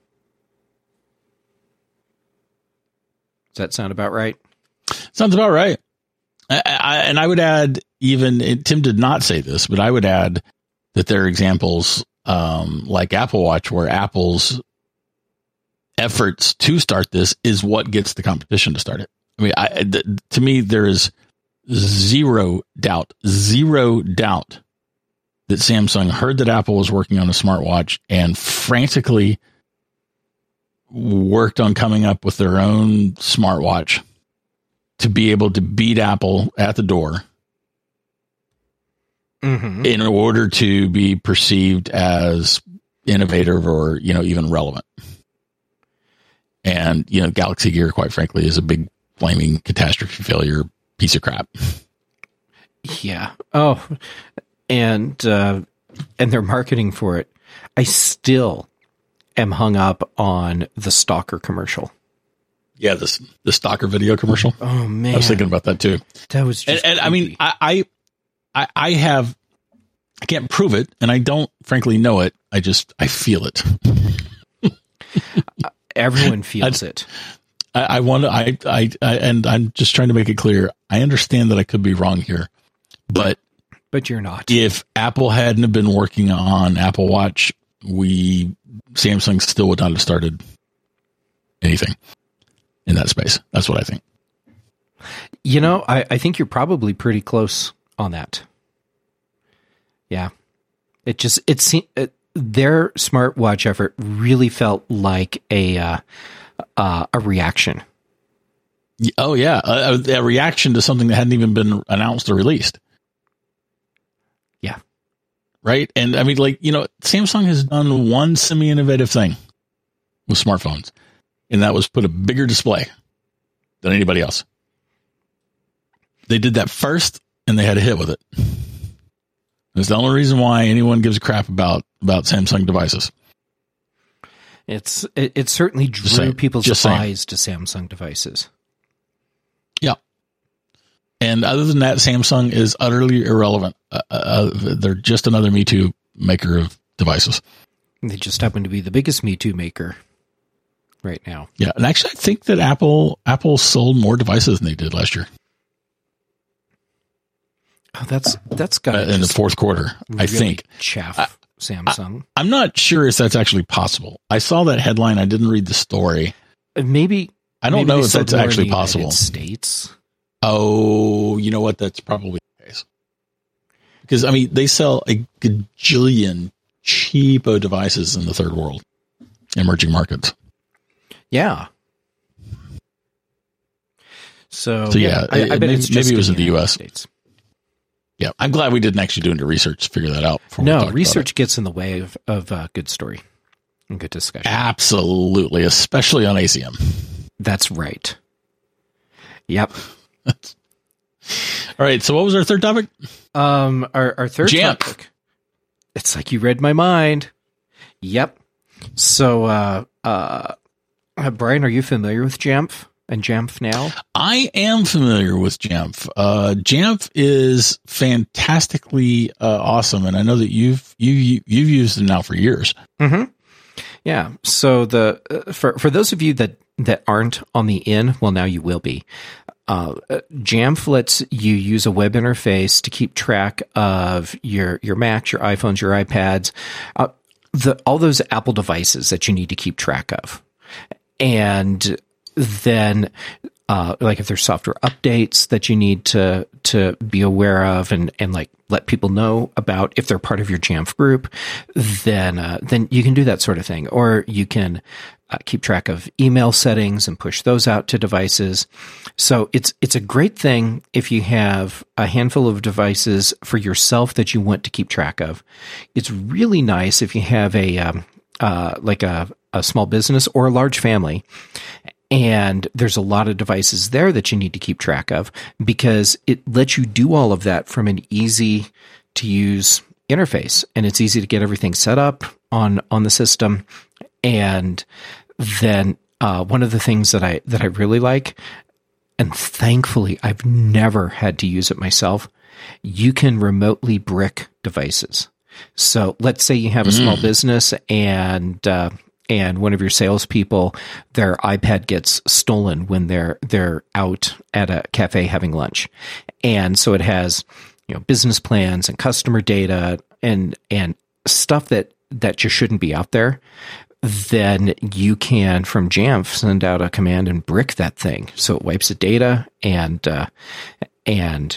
Speaker 1: Does that sound about right?
Speaker 2: Sounds about right. I, I, and I would add, even and Tim did not say this, but I would add that there are examples um, like Apple Watch where Apple's efforts to start this is what gets the competition to start it. I mean, I, th- to me, there is zero doubt, zero doubt that Samsung heard that Apple was working on a smartwatch and frantically worked on coming up with their own smartwatch to be able to beat Apple at the door
Speaker 1: Mm-hmm.
Speaker 2: in order to be perceived as innovative or, you know, even relevant. And, you know, Galaxy Gear, quite frankly, is a big flaming catastrophe failure piece of crap.
Speaker 1: Yeah. Oh, and uh, and their marketing for it. I still am hung up on the Stalker commercial.
Speaker 2: Yeah, this the Stalker video commercial.
Speaker 1: Oh man,
Speaker 2: I was thinking about that too.
Speaker 1: that was
Speaker 2: And,
Speaker 1: just
Speaker 2: and I mean,
Speaker 1: creepy.
Speaker 2: I, I, I, I have, I can't prove it, and I don't frankly know it. I just, I feel it.
Speaker 1: Everyone feels it.
Speaker 2: I, I want to, I, I, I, and I'm just trying to make it clear. I understand that I could be wrong here, but
Speaker 1: But you're not.
Speaker 2: if Apple hadn't have been working on Apple Watch, we, Samsung still would not have started anything in that space. That's what I think.
Speaker 1: You know, I, I think you're probably pretty close on that. Yeah. It just, it seemed, it, their smartwatch effort really felt like a, uh, uh, a reaction.
Speaker 2: Oh yeah. A, a reaction to something that hadn't even been announced or released.
Speaker 1: Yeah.
Speaker 2: Right. And I mean, like, you know, Samsung has done one semi-innovative thing with smartphones, and that was put a bigger display than anybody else. They did that first, and they had a hit with it. That's the only reason why anyone gives a crap about, about Samsung devices.
Speaker 1: It's, it, it certainly
Speaker 2: Just
Speaker 1: drew
Speaker 2: saying.
Speaker 1: people's
Speaker 2: Just saying.
Speaker 1: eyes to Samsung devices.
Speaker 2: Yeah. And other than that, Samsung is utterly irrelevant. Uh, uh, they're just another Me Too maker of devices.
Speaker 1: They just happen to be the biggest Me Too maker right now.
Speaker 2: Yeah. And actually, I think that Apple, Apple sold more devices than they did last year.
Speaker 1: Oh, that's, that's got
Speaker 2: Uh, in the fourth quarter, I think.
Speaker 1: Chaff
Speaker 2: I-
Speaker 1: Samsung.
Speaker 2: I'm not sure if that's actually possible. I saw that headline. I didn't read the story.
Speaker 1: maybe
Speaker 2: I don't
Speaker 1: maybe
Speaker 2: know
Speaker 1: they
Speaker 2: if
Speaker 1: sold
Speaker 2: that's
Speaker 1: more in
Speaker 2: actually
Speaker 1: the United
Speaker 2: possible.
Speaker 1: States.
Speaker 2: Oh, you know what? That's probably the case. Because, I mean, they sell a gajillion cheapo devices in the third world, emerging markets.
Speaker 1: Yeah. So,
Speaker 2: so yeah,
Speaker 1: I, I
Speaker 2: it,
Speaker 1: bet
Speaker 2: maybe,
Speaker 1: it's just
Speaker 2: maybe it was in the
Speaker 1: United
Speaker 2: U S.
Speaker 1: States.
Speaker 2: Yeah, I'm glad we didn't actually do any research to figure that out.
Speaker 1: No, research gets in the way of, of uh, good story and good discussion.
Speaker 2: Absolutely, especially on A C M.
Speaker 1: That's right. Yep.
Speaker 2: All right, so what was our third topic?
Speaker 1: Um, our, our third
Speaker 2: Jamf.
Speaker 1: topic. It's like you read my mind. Yep. So, uh, uh, uh, Brian, are you familiar with Jamf and Jamf Now?
Speaker 2: I am familiar with Jamf. Uh, Jamf is fantastically uh, awesome, and I know that you've you you've used it now for years.
Speaker 1: Mm-hmm. Yeah. So the uh, for for those of you that that aren't on the in, well, now you will be. Uh, Jamf lets you use a web interface to keep track of your your Macs, your iPhones, your iPads, uh, the all those Apple devices that you need to keep track of, and then uh, like if there's software updates that you need to to be aware of and and like let people know about if they're part of your Jamf group, then uh, then you can do that sort of thing, or you can uh, keep track of email settings and push those out to devices. So it's it's a great thing if you have a handful of devices for yourself that you want to keep track of. It's really nice if you have a um, uh, like a, a small business or a large family, and there's a lot of devices there that you need to keep track of, because it lets you do all of that from an easy to use interface, and it's easy to get everything set up on on the system. And then uh, one of the things that I that I really like, and thankfully I've never had to use it myself, you can remotely brick devices. So let's say you have a small mm. business and uh, and one of your salespeople, their iPad gets stolen when they're they're out at a cafe having lunch, and so it has, you know, business plans and customer data and and stuff that that just shouldn't be out there. Then you can, from Jamf, send out a command and brick that thing, so it wipes the data and uh, and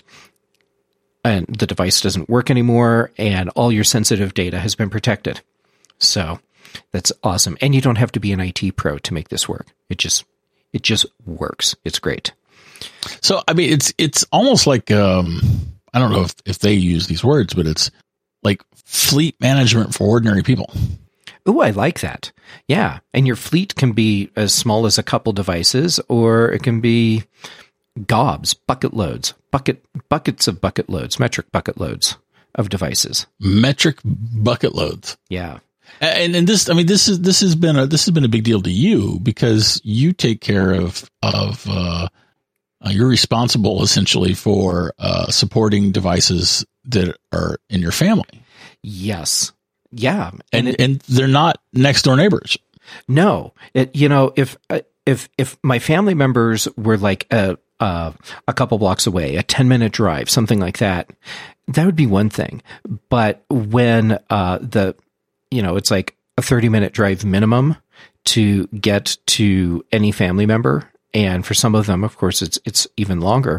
Speaker 1: and the device doesn't work anymore, and all your sensitive data has been protected. So that's awesome, and you don't have to be an I T pro to make this work. It just it just works. It's great.
Speaker 2: So I mean, it's it's almost like um, I don't know if if they use these words, but it's like fleet management for ordinary people.
Speaker 1: Oh, I like that. Yeah. And your fleet can be as small as a couple devices, or it can be gobs, bucket loads, bucket buckets of bucket loads, metric bucket loads of devices.
Speaker 2: Metric bucket loads.
Speaker 1: Yeah.
Speaker 2: And and this, I mean, this is this has been a this has been a big deal to you, because you take care of of uh, uh, you're responsible essentially for uh, supporting devices that are in your family.
Speaker 1: Yes. Yeah,
Speaker 2: and and, it, and they're not next door neighbors.
Speaker 1: No, it, you know, if if if my family members were like a uh, a couple blocks away, a ten minute drive, something like that, that would be one thing. But when uh, the you know, it's like a thirty minute drive minimum to get to any family member, and for some of them, of course, it's it's even longer.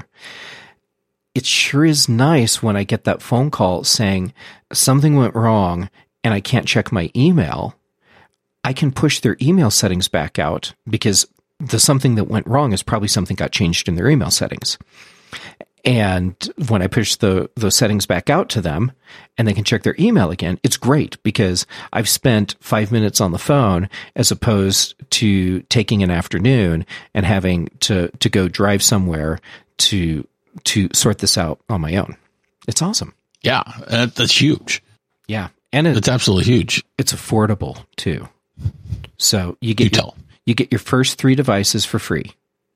Speaker 1: It sure is nice when I get that phone call saying something went wrong and I can't check my email. I can push their email settings back out, because the something that went wrong is probably something got changed in their email settings. And when I push the those settings back out to them and they can check their email again, it's great, because I've spent five minutes on the phone as opposed to taking an afternoon and having to, to go drive somewhere to to sort this out on my own. It's awesome.
Speaker 2: Yeah, that's huge.
Speaker 1: Yeah. And it,
Speaker 2: it's absolutely huge.
Speaker 1: It's affordable too. So you get
Speaker 2: you,
Speaker 1: your, you get your first three devices for free.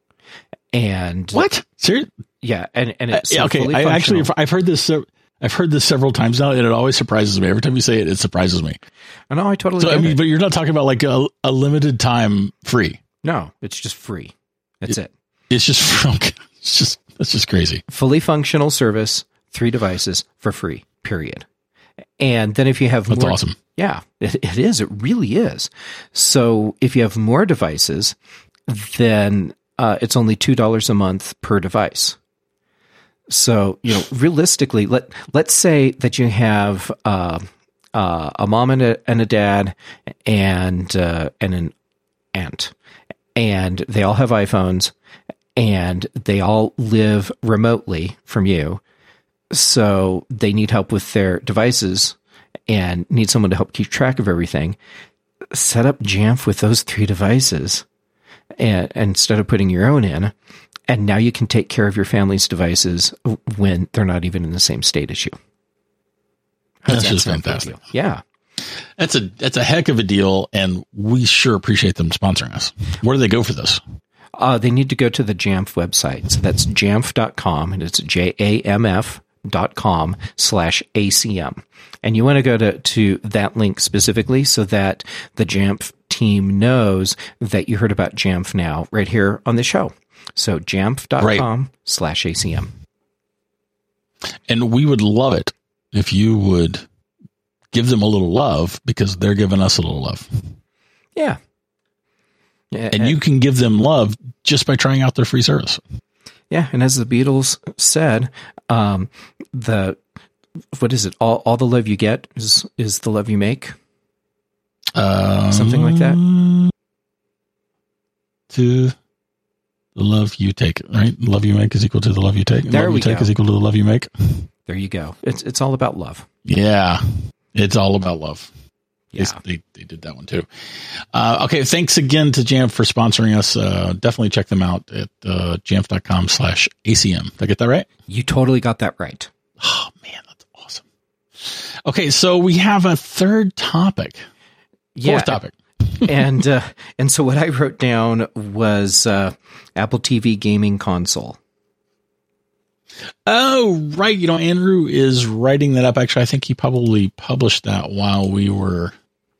Speaker 1: And
Speaker 2: what? Seriously?
Speaker 1: Yeah, and and it's
Speaker 2: uh, okay. I actually I've heard this I've heard this several times now, and it always surprises me. Every time you say it, it surprises me.
Speaker 1: I know, I totally.
Speaker 2: So
Speaker 1: get
Speaker 2: I mean,
Speaker 1: it.
Speaker 2: but you're not talking about like a, a limited time free.
Speaker 1: No, it's just free. That's it.
Speaker 2: it. It's just it's just that's just crazy.
Speaker 1: Fully functional service, three devices for free. Period. And then if you have
Speaker 2: That's
Speaker 1: more,
Speaker 2: awesome.
Speaker 1: Yeah, it, it is. It really is. So if you have more devices, then uh, it's only two dollars a month per device. So, you know, realistically, let, let's say that you have uh, uh, a mom and a, and a dad and, uh, and an aunt, and they all have iPhones, and they all live remotely from you. So they need help with their devices and need someone to help keep track of everything. Set up Jamf with those three devices and, and instead of putting your own in. And now you can take care of your family's devices when they're not even in the same state as you.
Speaker 2: That's just fantastic.
Speaker 1: Yeah.
Speaker 2: That's a, that's a heck of a deal. And we sure appreciate them sponsoring us. Where do they go for this?
Speaker 1: Uh, they need to go to the Jamf website. So that's jamf dot com, and it's J A M F dot com slash A C M. And you want to go to, to that link specifically so that the Jamf team knows that you heard about Jamf now right here on the show. So jamf dot com right. slash A C M.
Speaker 2: And we would love it if you would give them a little love, because they're giving us a little love.
Speaker 1: Yeah. Yeah,
Speaker 2: and, and you can give them love just by trying out their free service.
Speaker 1: Yeah, and as the Beatles said, um, the what is it? All all the love you get is is the love you make.
Speaker 2: Um,
Speaker 1: Something like that.
Speaker 2: To the love you take, right? The love you make is equal to the love you take. And
Speaker 1: there
Speaker 2: love
Speaker 1: we
Speaker 2: you take
Speaker 1: go.
Speaker 2: is equal to the love you make.
Speaker 1: There you go. It's it's all about love.
Speaker 2: Yeah, it's all about love.
Speaker 1: Yeah.
Speaker 2: They, they, they did that one too. Uh, okay. Thanks again to Jamf for sponsoring us. Uh, definitely check them out at uh, jamf dot com slash A C M. Did I get that right?
Speaker 1: You totally got that right.
Speaker 2: Oh man, that's awesome. Okay. So we have a third topic.
Speaker 1: Yeah.
Speaker 2: Fourth topic.
Speaker 1: and, uh, and so what I wrote down was, uh, Apple T V gaming console.
Speaker 2: Oh, right. You know, Andrew is writing that up. Actually, I think he probably published that while we were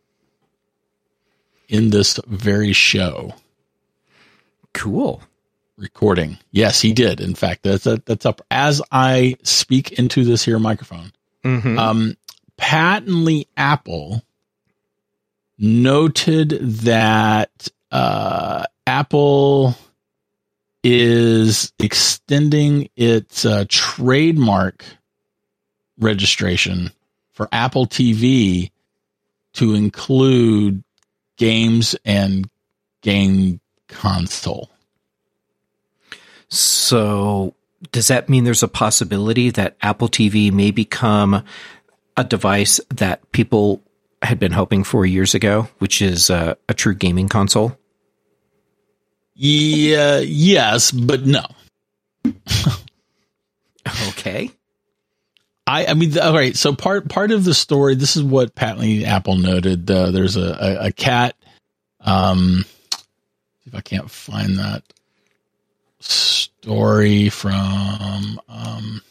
Speaker 2: in this very show.
Speaker 1: Cool.
Speaker 2: Recording. Yes, he did. In fact, that's a, that's up as I speak into this here microphone.
Speaker 1: Mm-hmm.
Speaker 2: Um, patently Apple noted that, uh, Apple is extending its uh, trademark registration for Apple T V to include games and game console.
Speaker 1: So does that mean there's a possibility that Apple T V may become a device that people had been hoping for years ago, which is uh, a true gaming console?
Speaker 2: Yeah, yes, but no.
Speaker 1: Okay.
Speaker 2: I, I mean, all right. So part, part of the story, this is what patently Apple noted. Uh, there's a, a, a cat. Um, see if I can't find that story from, um,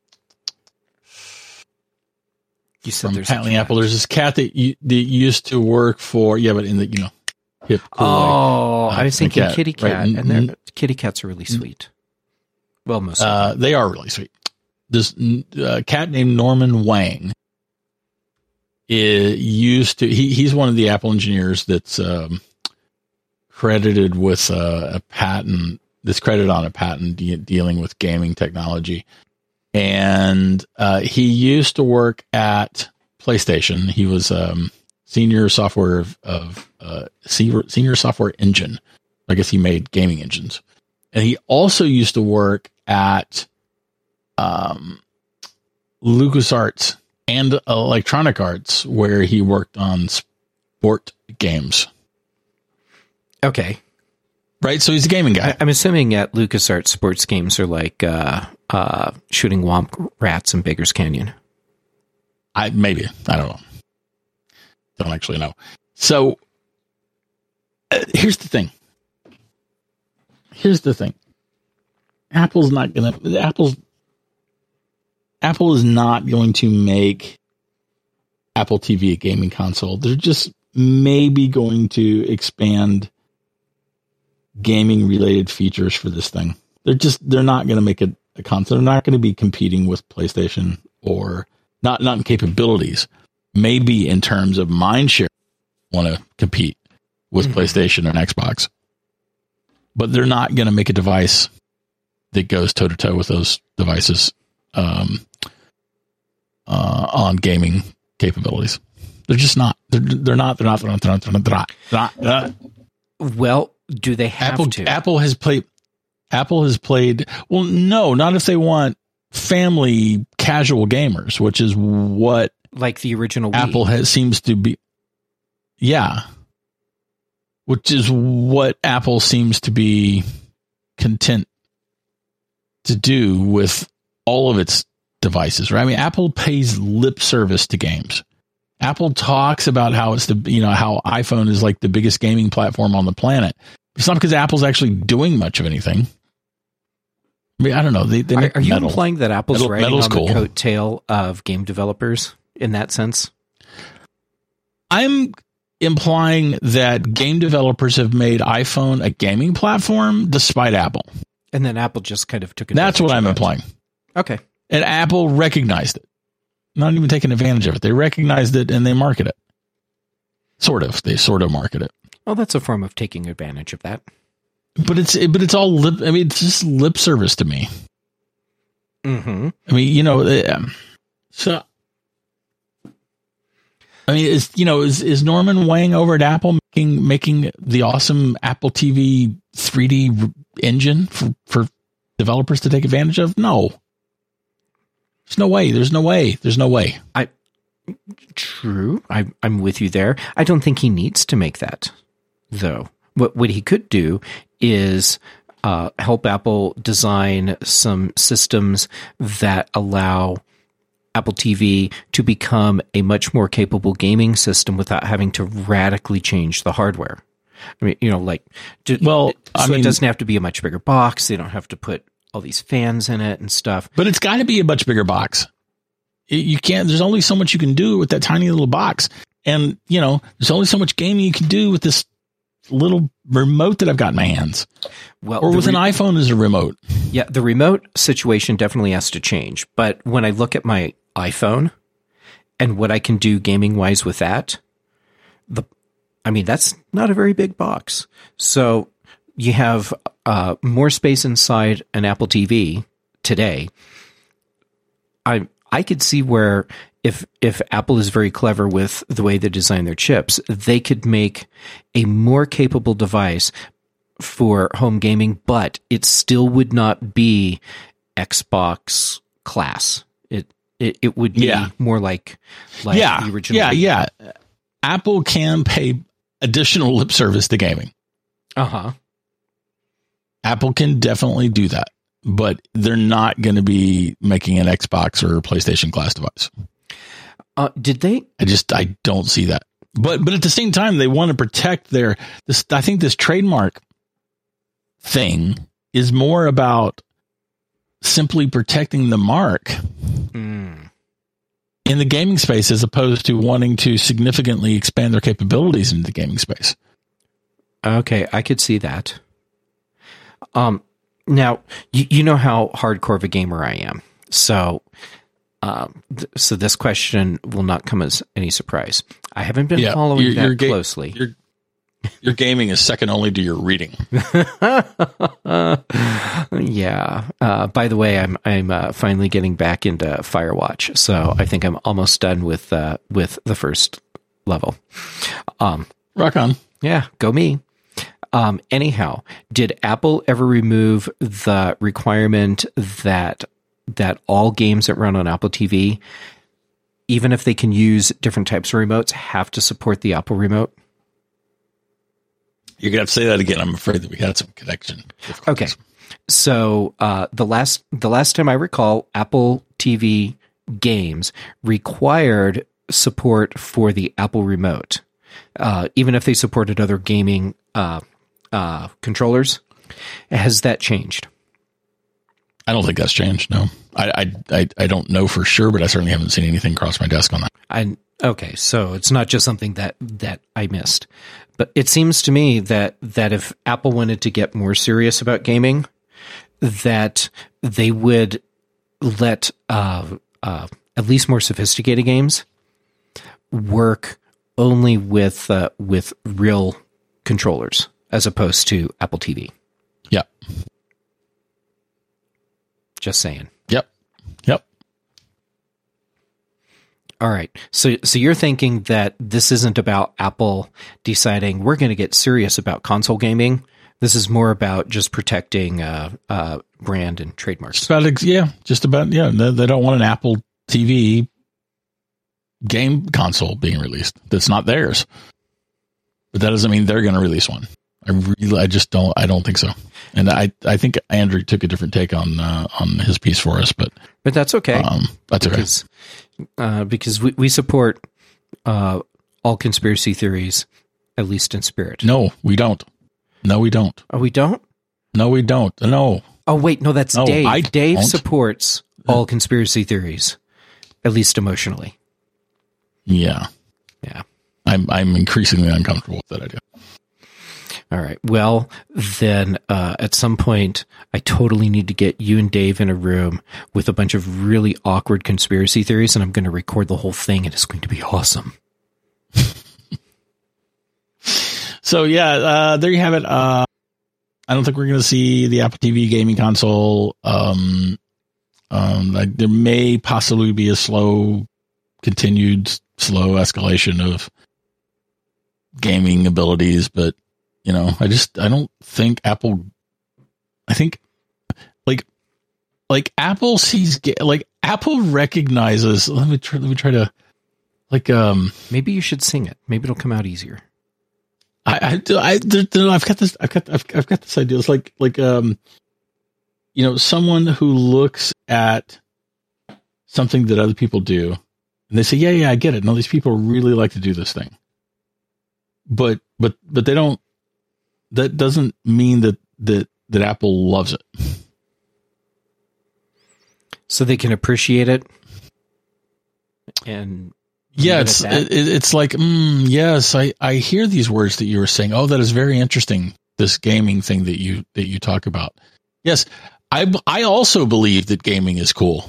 Speaker 1: you said
Speaker 2: from
Speaker 1: there's
Speaker 2: patently Apple. There's this cat that, you, that used to work for, yeah, but in the, you know, hip. Cool
Speaker 1: oh,
Speaker 2: way.
Speaker 1: I was thinking cat, kitty cat,
Speaker 2: right?
Speaker 1: and their kitty cats are really sweet. Well, most
Speaker 2: uh, they are really sweet. This uh, cat named Norman Wang is used to. He he's one of the Apple engineers that's um, credited with a, a patent. That's credited on a patent de- dealing with gaming technology, and uh, he used to work at PlayStation. He was um, senior software of, of uh, senior, senior software engine. I guess he made gaming engines. And he also used to work at um, LucasArts and Electronic Arts, where he worked on sport games.
Speaker 1: Okay.
Speaker 2: Right? So he's a gaming guy.
Speaker 1: I, I'm assuming at LucasArts sports games are like uh, uh, shooting womp rats in Baker's Canyon.
Speaker 2: I Maybe. I don't know. Don't actually know. So uh, here's the thing. Here's the thing. Apple's not going to, Apple's, Apple is not going to make Apple T V a gaming console. They're just maybe going to expand gaming related features for this thing. They're just, they're not going to make it a console. They're not going to be competing with PlayStation, or not, not in capabilities, maybe in terms of mind share, want to compete with mm-hmm. PlayStation and Xbox. but they're not going to make a device that goes toe to toe with those devices um, uh, on gaming capabilities. They're just not. They're, they're not. They're not. They're not. They're not. They're not. They're not. They're not, they're not.
Speaker 1: Well, do they have
Speaker 2: Apple,
Speaker 1: to?
Speaker 2: Apple has played. Apple has played. Well, no, not if they want family casual gamers, which is what
Speaker 1: like the original Wii.
Speaker 2: Apple has seems to be. Yeah, which is what Apple seems to be content to do with all of its devices, right? I mean, Apple pays lip service to games. Apple talks about how it's the, you know, how iPhone is like the biggest gaming platform on the planet. It's not because Apple's actually doing much of anything. I mean, I don't know. They, they
Speaker 1: are, are you
Speaker 2: metal.
Speaker 1: implying that Apple's
Speaker 2: metal,
Speaker 1: riding on
Speaker 2: cool.
Speaker 1: the coattail of game developers in that sense?
Speaker 2: I'm implying that game developers have made iPhone a gaming platform despite Apple.
Speaker 1: And then Apple just kind of took it.
Speaker 2: That's what I'm implying.
Speaker 1: Okay.
Speaker 2: And Apple recognized it. Not even taking advantage of it. They recognized it and they market it. Sort of. They sort of market it.
Speaker 1: Well, that's a form of taking advantage of that.
Speaker 2: But it's but it's all lip. I mean, it's just lip service to me.
Speaker 1: Mm-hmm.
Speaker 2: I mean, you know, um, so I mean, is you know, is is Norman Wang over at Apple making making the awesome Apple T V three D engine for for developers to take advantage of? No. There's no way. There's no way. There's no way.
Speaker 1: I true. I, I'm with you there. I don't think he needs to make that, though. What what he could do is uh, help Apple design some systems that allow Apple T V to become a much more capable gaming system without having to radically change the hardware. I mean, you know, like, do,
Speaker 2: well,
Speaker 1: so
Speaker 2: I mean,
Speaker 1: it doesn't have to be a much bigger box. They don't have to put all these fans in it and stuff.
Speaker 2: But it's got to be a much bigger box. You can't, there's only so much you can do with that tiny little box. And, you know, there's only so much gaming you can do with this little remote that I've got in my hands. Well, or with re- an iPhone as a remote.
Speaker 1: Yeah, the remote situation definitely has to change. But when I look at my iPhone and what I can do gaming wise with that, the, I mean, that's not a very big box. So you have uh, more space inside an Apple T V today. I I could see where if if Apple is very clever with the way they design their chips, they could make a more capable device for home gaming, but it still would not be Xbox class. It it, it would be
Speaker 2: yeah.
Speaker 1: more like like
Speaker 2: yeah.
Speaker 1: the original.
Speaker 2: Yeah, yeah. Apple can pay additional lip service to gaming.
Speaker 1: Uh-huh.
Speaker 2: Apple can definitely do that, but they're not going to be making an Xbox or PlayStation class device.
Speaker 1: Uh, did they?
Speaker 2: I just, I don't see that. But, but at the same time, they want to protect their, this, I think this trademark thing is more about simply protecting the mark
Speaker 1: mm.
Speaker 2: in the gaming space as opposed to wanting to significantly expand their capabilities into the gaming space.
Speaker 1: Okay, I could see that. Um, now you, you know how hardcore of a gamer I am, so um, th- so this question will not come as any surprise. I haven't been
Speaker 2: yeah,
Speaker 1: following
Speaker 2: you're,
Speaker 1: that
Speaker 2: you're ga-
Speaker 1: closely.
Speaker 2: Your your gaming is second only to your reading.
Speaker 1: yeah. Uh, by the way, I'm I'm uh, finally getting back into Firewatch, so I think I'm almost done with uh, with the first level. Um,
Speaker 2: Rock on.
Speaker 1: Yeah, go me. Um, anyhow, did Apple ever remove the requirement that that all games that run on Apple T V, even if they can use different types of remotes, have to support the Apple remote?
Speaker 2: You're gonna have to say that again. I'm afraid that we had some connection.
Speaker 1: Okay, so uh, the last the last time I recall, Apple T V games required support for the Apple remote, uh, even if they supported other gaming Uh, Uh, controllers. Has that changed?
Speaker 2: I don't think that's changed. No, I, I, I, I don't know for sure, but I certainly haven't seen anything cross my desk on that.
Speaker 1: I okay, so it's not just something that that I missed, but it seems to me that that if Apple wanted to get more serious about gaming, that they would let uh, uh, at least more sophisticated games work only with uh, with real controllers, as opposed to Apple T V.
Speaker 2: Yeah.
Speaker 1: Just saying.
Speaker 2: Yep. Yep.
Speaker 1: All right. So so you're thinking that this isn't about Apple deciding we're going to get serious about console gaming. This is more about just protecting uh, uh, brand and trademarks.
Speaker 2: Just about, yeah, just about, yeah. They, they don't want an Apple T V game console being released that's not theirs. But that doesn't mean they're going to release one. I really, I just don't, I don't think so. And I, I think Andrew took a different take on, uh, on his piece for us, but,
Speaker 1: but that's okay.
Speaker 2: Um, that's
Speaker 1: because, okay. Uh, because we, we support, uh, all conspiracy theories, at least in spirit.
Speaker 2: No, we don't. No, we don't.
Speaker 1: Oh, we don't?
Speaker 2: No, we don't. No.
Speaker 1: Oh, wait, no, that's
Speaker 2: no,
Speaker 1: Dave.
Speaker 2: I
Speaker 1: Dave
Speaker 2: don't.
Speaker 1: supports all conspiracy theories, at least emotionally.
Speaker 2: Yeah.
Speaker 1: Yeah.
Speaker 2: I'm, I'm increasingly uncomfortable with that idea.
Speaker 1: All right. Well, then uh, at some point, I totally need to get you and Dave in a room with a bunch of really awkward conspiracy theories, and I'm going to record the whole thing, and it's going to be awesome.
Speaker 2: So, yeah, uh, there you have it. Uh, I don't think we're going to see the Apple T V gaming console. Um, um, like, there may possibly be a slow, continued slow escalation of gaming abilities, but you know, I just, I don't think Apple, I think like, like Apple sees, like Apple recognizes, let me try, let me try to like, um,
Speaker 1: maybe you should sing it. Maybe it'll come out easier.
Speaker 2: I, I, I, there, there, I've got this, I've got, I've, I've got this idea. It's like, like, um, you know, someone who looks at something that other people do and they say, yeah, yeah, I get it. No, these people really like to do this thing, but, but, but they don't, that doesn't mean that, that, that Apple loves it.
Speaker 1: So they can appreciate it. And
Speaker 2: yeah, it's, it, it's like, mm, yes, I, I hear these words that you were saying. Oh, that is very interesting. This gaming thing that you, that you talk about. Yes. I, I also believe that gaming is cool.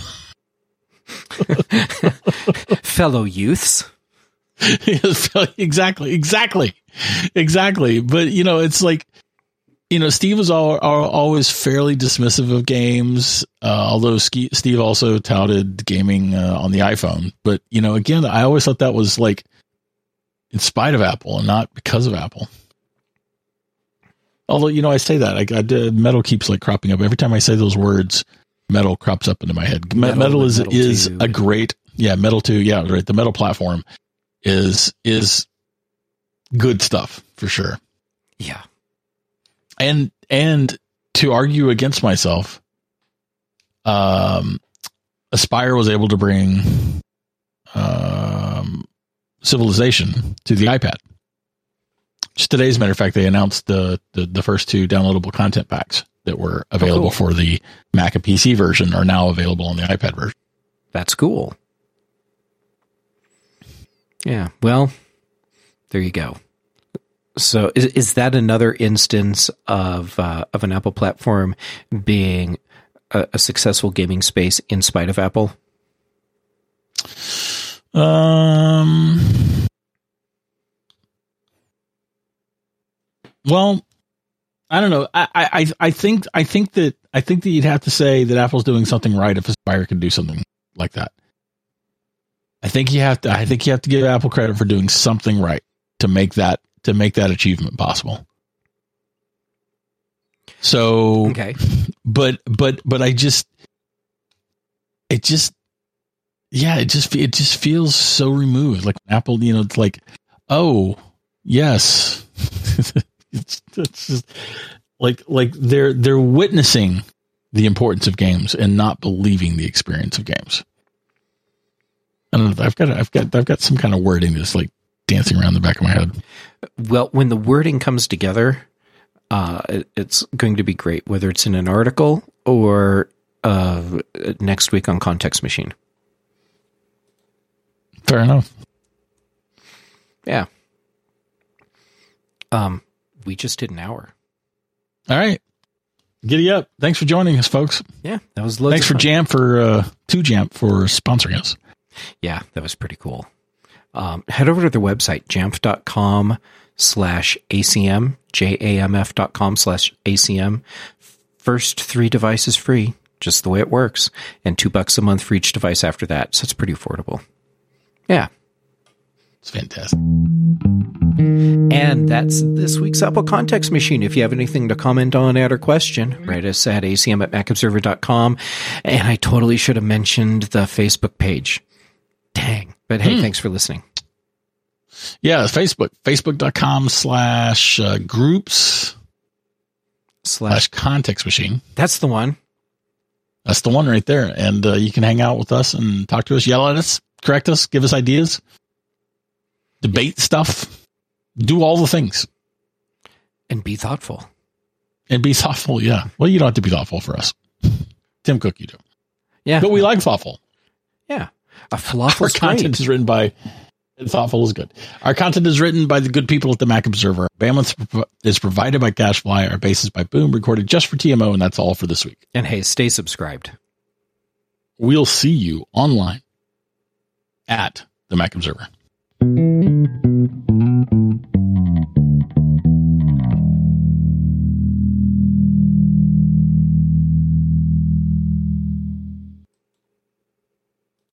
Speaker 1: Fellow youths.
Speaker 2: exactly, exactly, exactly. But you know, it's like, you know, Steve was all, all, always fairly dismissive of games. Uh, although Ski, Steve also touted gaming uh, on the iPhone. But you know, again, I always thought that was like in spite of Apple and not because of Apple. Although, you know, I say that I, I did, metal keeps like cropping up every time I say those words. Metal crops up into my head. Metal, metal is metal is too. a great, yeah, Metal two, yeah, right. The Metal platform is is good stuff for sure.
Speaker 1: Yeah.
Speaker 2: And and to argue against myself, um Aspire was able to bring um Civilization to the iPad. Just today, as a matter of fact, they announced the the, the first two downloadable content packs that were available oh, cool. for the Mac and P C version are now available on the iPad version.
Speaker 1: That's cool. Yeah, well, there you go. So is is that another instance of uh, of an Apple platform being a, a successful gaming space in spite of Apple?
Speaker 2: Um. Well, I don't know. I, I I think I think that I think that you'd have to say that Apple's doing something right if Aspire could do something like that. I think you have to. I think you have to give Apple credit for doing something right to make that to make that achievement possible. So,
Speaker 1: okay,
Speaker 2: but but but I just, it just, yeah, it just it just feels so removed. Like Apple, you know, it's like, oh yes, it's, it's just like like they're they're witnessing the importance of games and not believing the experience of games. I don't know. I've got, I've got, I've got some kind of wording that's like dancing around the back of my head.
Speaker 1: Well, when the wording comes together, uh, it, it's going to be great, whether it's in an article or uh, next week on Context Machine.
Speaker 2: Fair enough.
Speaker 1: Yeah. Um, we just did an hour.
Speaker 2: All right. Giddy up. Thanks for joining us, folks.
Speaker 1: Yeah, that was loads
Speaker 2: Thanks for Jamf for, uh, to Jamf for sponsoring us.
Speaker 1: Yeah, that was pretty cool. Um, head over to their website, jamf dot com slash ACM, J-A-M-F dot com slash ACM. First three devices free, just the way it works, and two bucks a month for each device after that. So it's pretty affordable. Yeah.
Speaker 2: It's fantastic.
Speaker 1: And that's this week's Apple Context Machine. If you have anything to comment on, add, or question, write us at A C M at Mac Observer dot com. And I totally should have mentioned the Facebook page. Dang. But hey, hmm. thanks for listening.
Speaker 2: Yeah, Facebook. Facebook.com slash uh, groups slash context machine.
Speaker 1: That's the one.
Speaker 2: That's the one right there. And uh, you can hang out with us and talk to us, yell at us, correct us, give us ideas, debate stuff, do all the things.
Speaker 1: And be thoughtful.
Speaker 2: And be thoughtful, yeah. Well, you don't have to be thoughtful for us. Tim Cook, you do.
Speaker 1: Yeah.
Speaker 2: But we like thoughtful.
Speaker 1: Yeah. A thoughtful
Speaker 2: Our content is written by, and thoughtful is good. Our content is written by the good people at the Mac Observer. Bandwidth is provided by CacheFly. Our bass is by Boom, recorded just for T M O, and that's all for this week.
Speaker 1: And hey, stay subscribed.
Speaker 2: We'll see you online at the Mac Observer.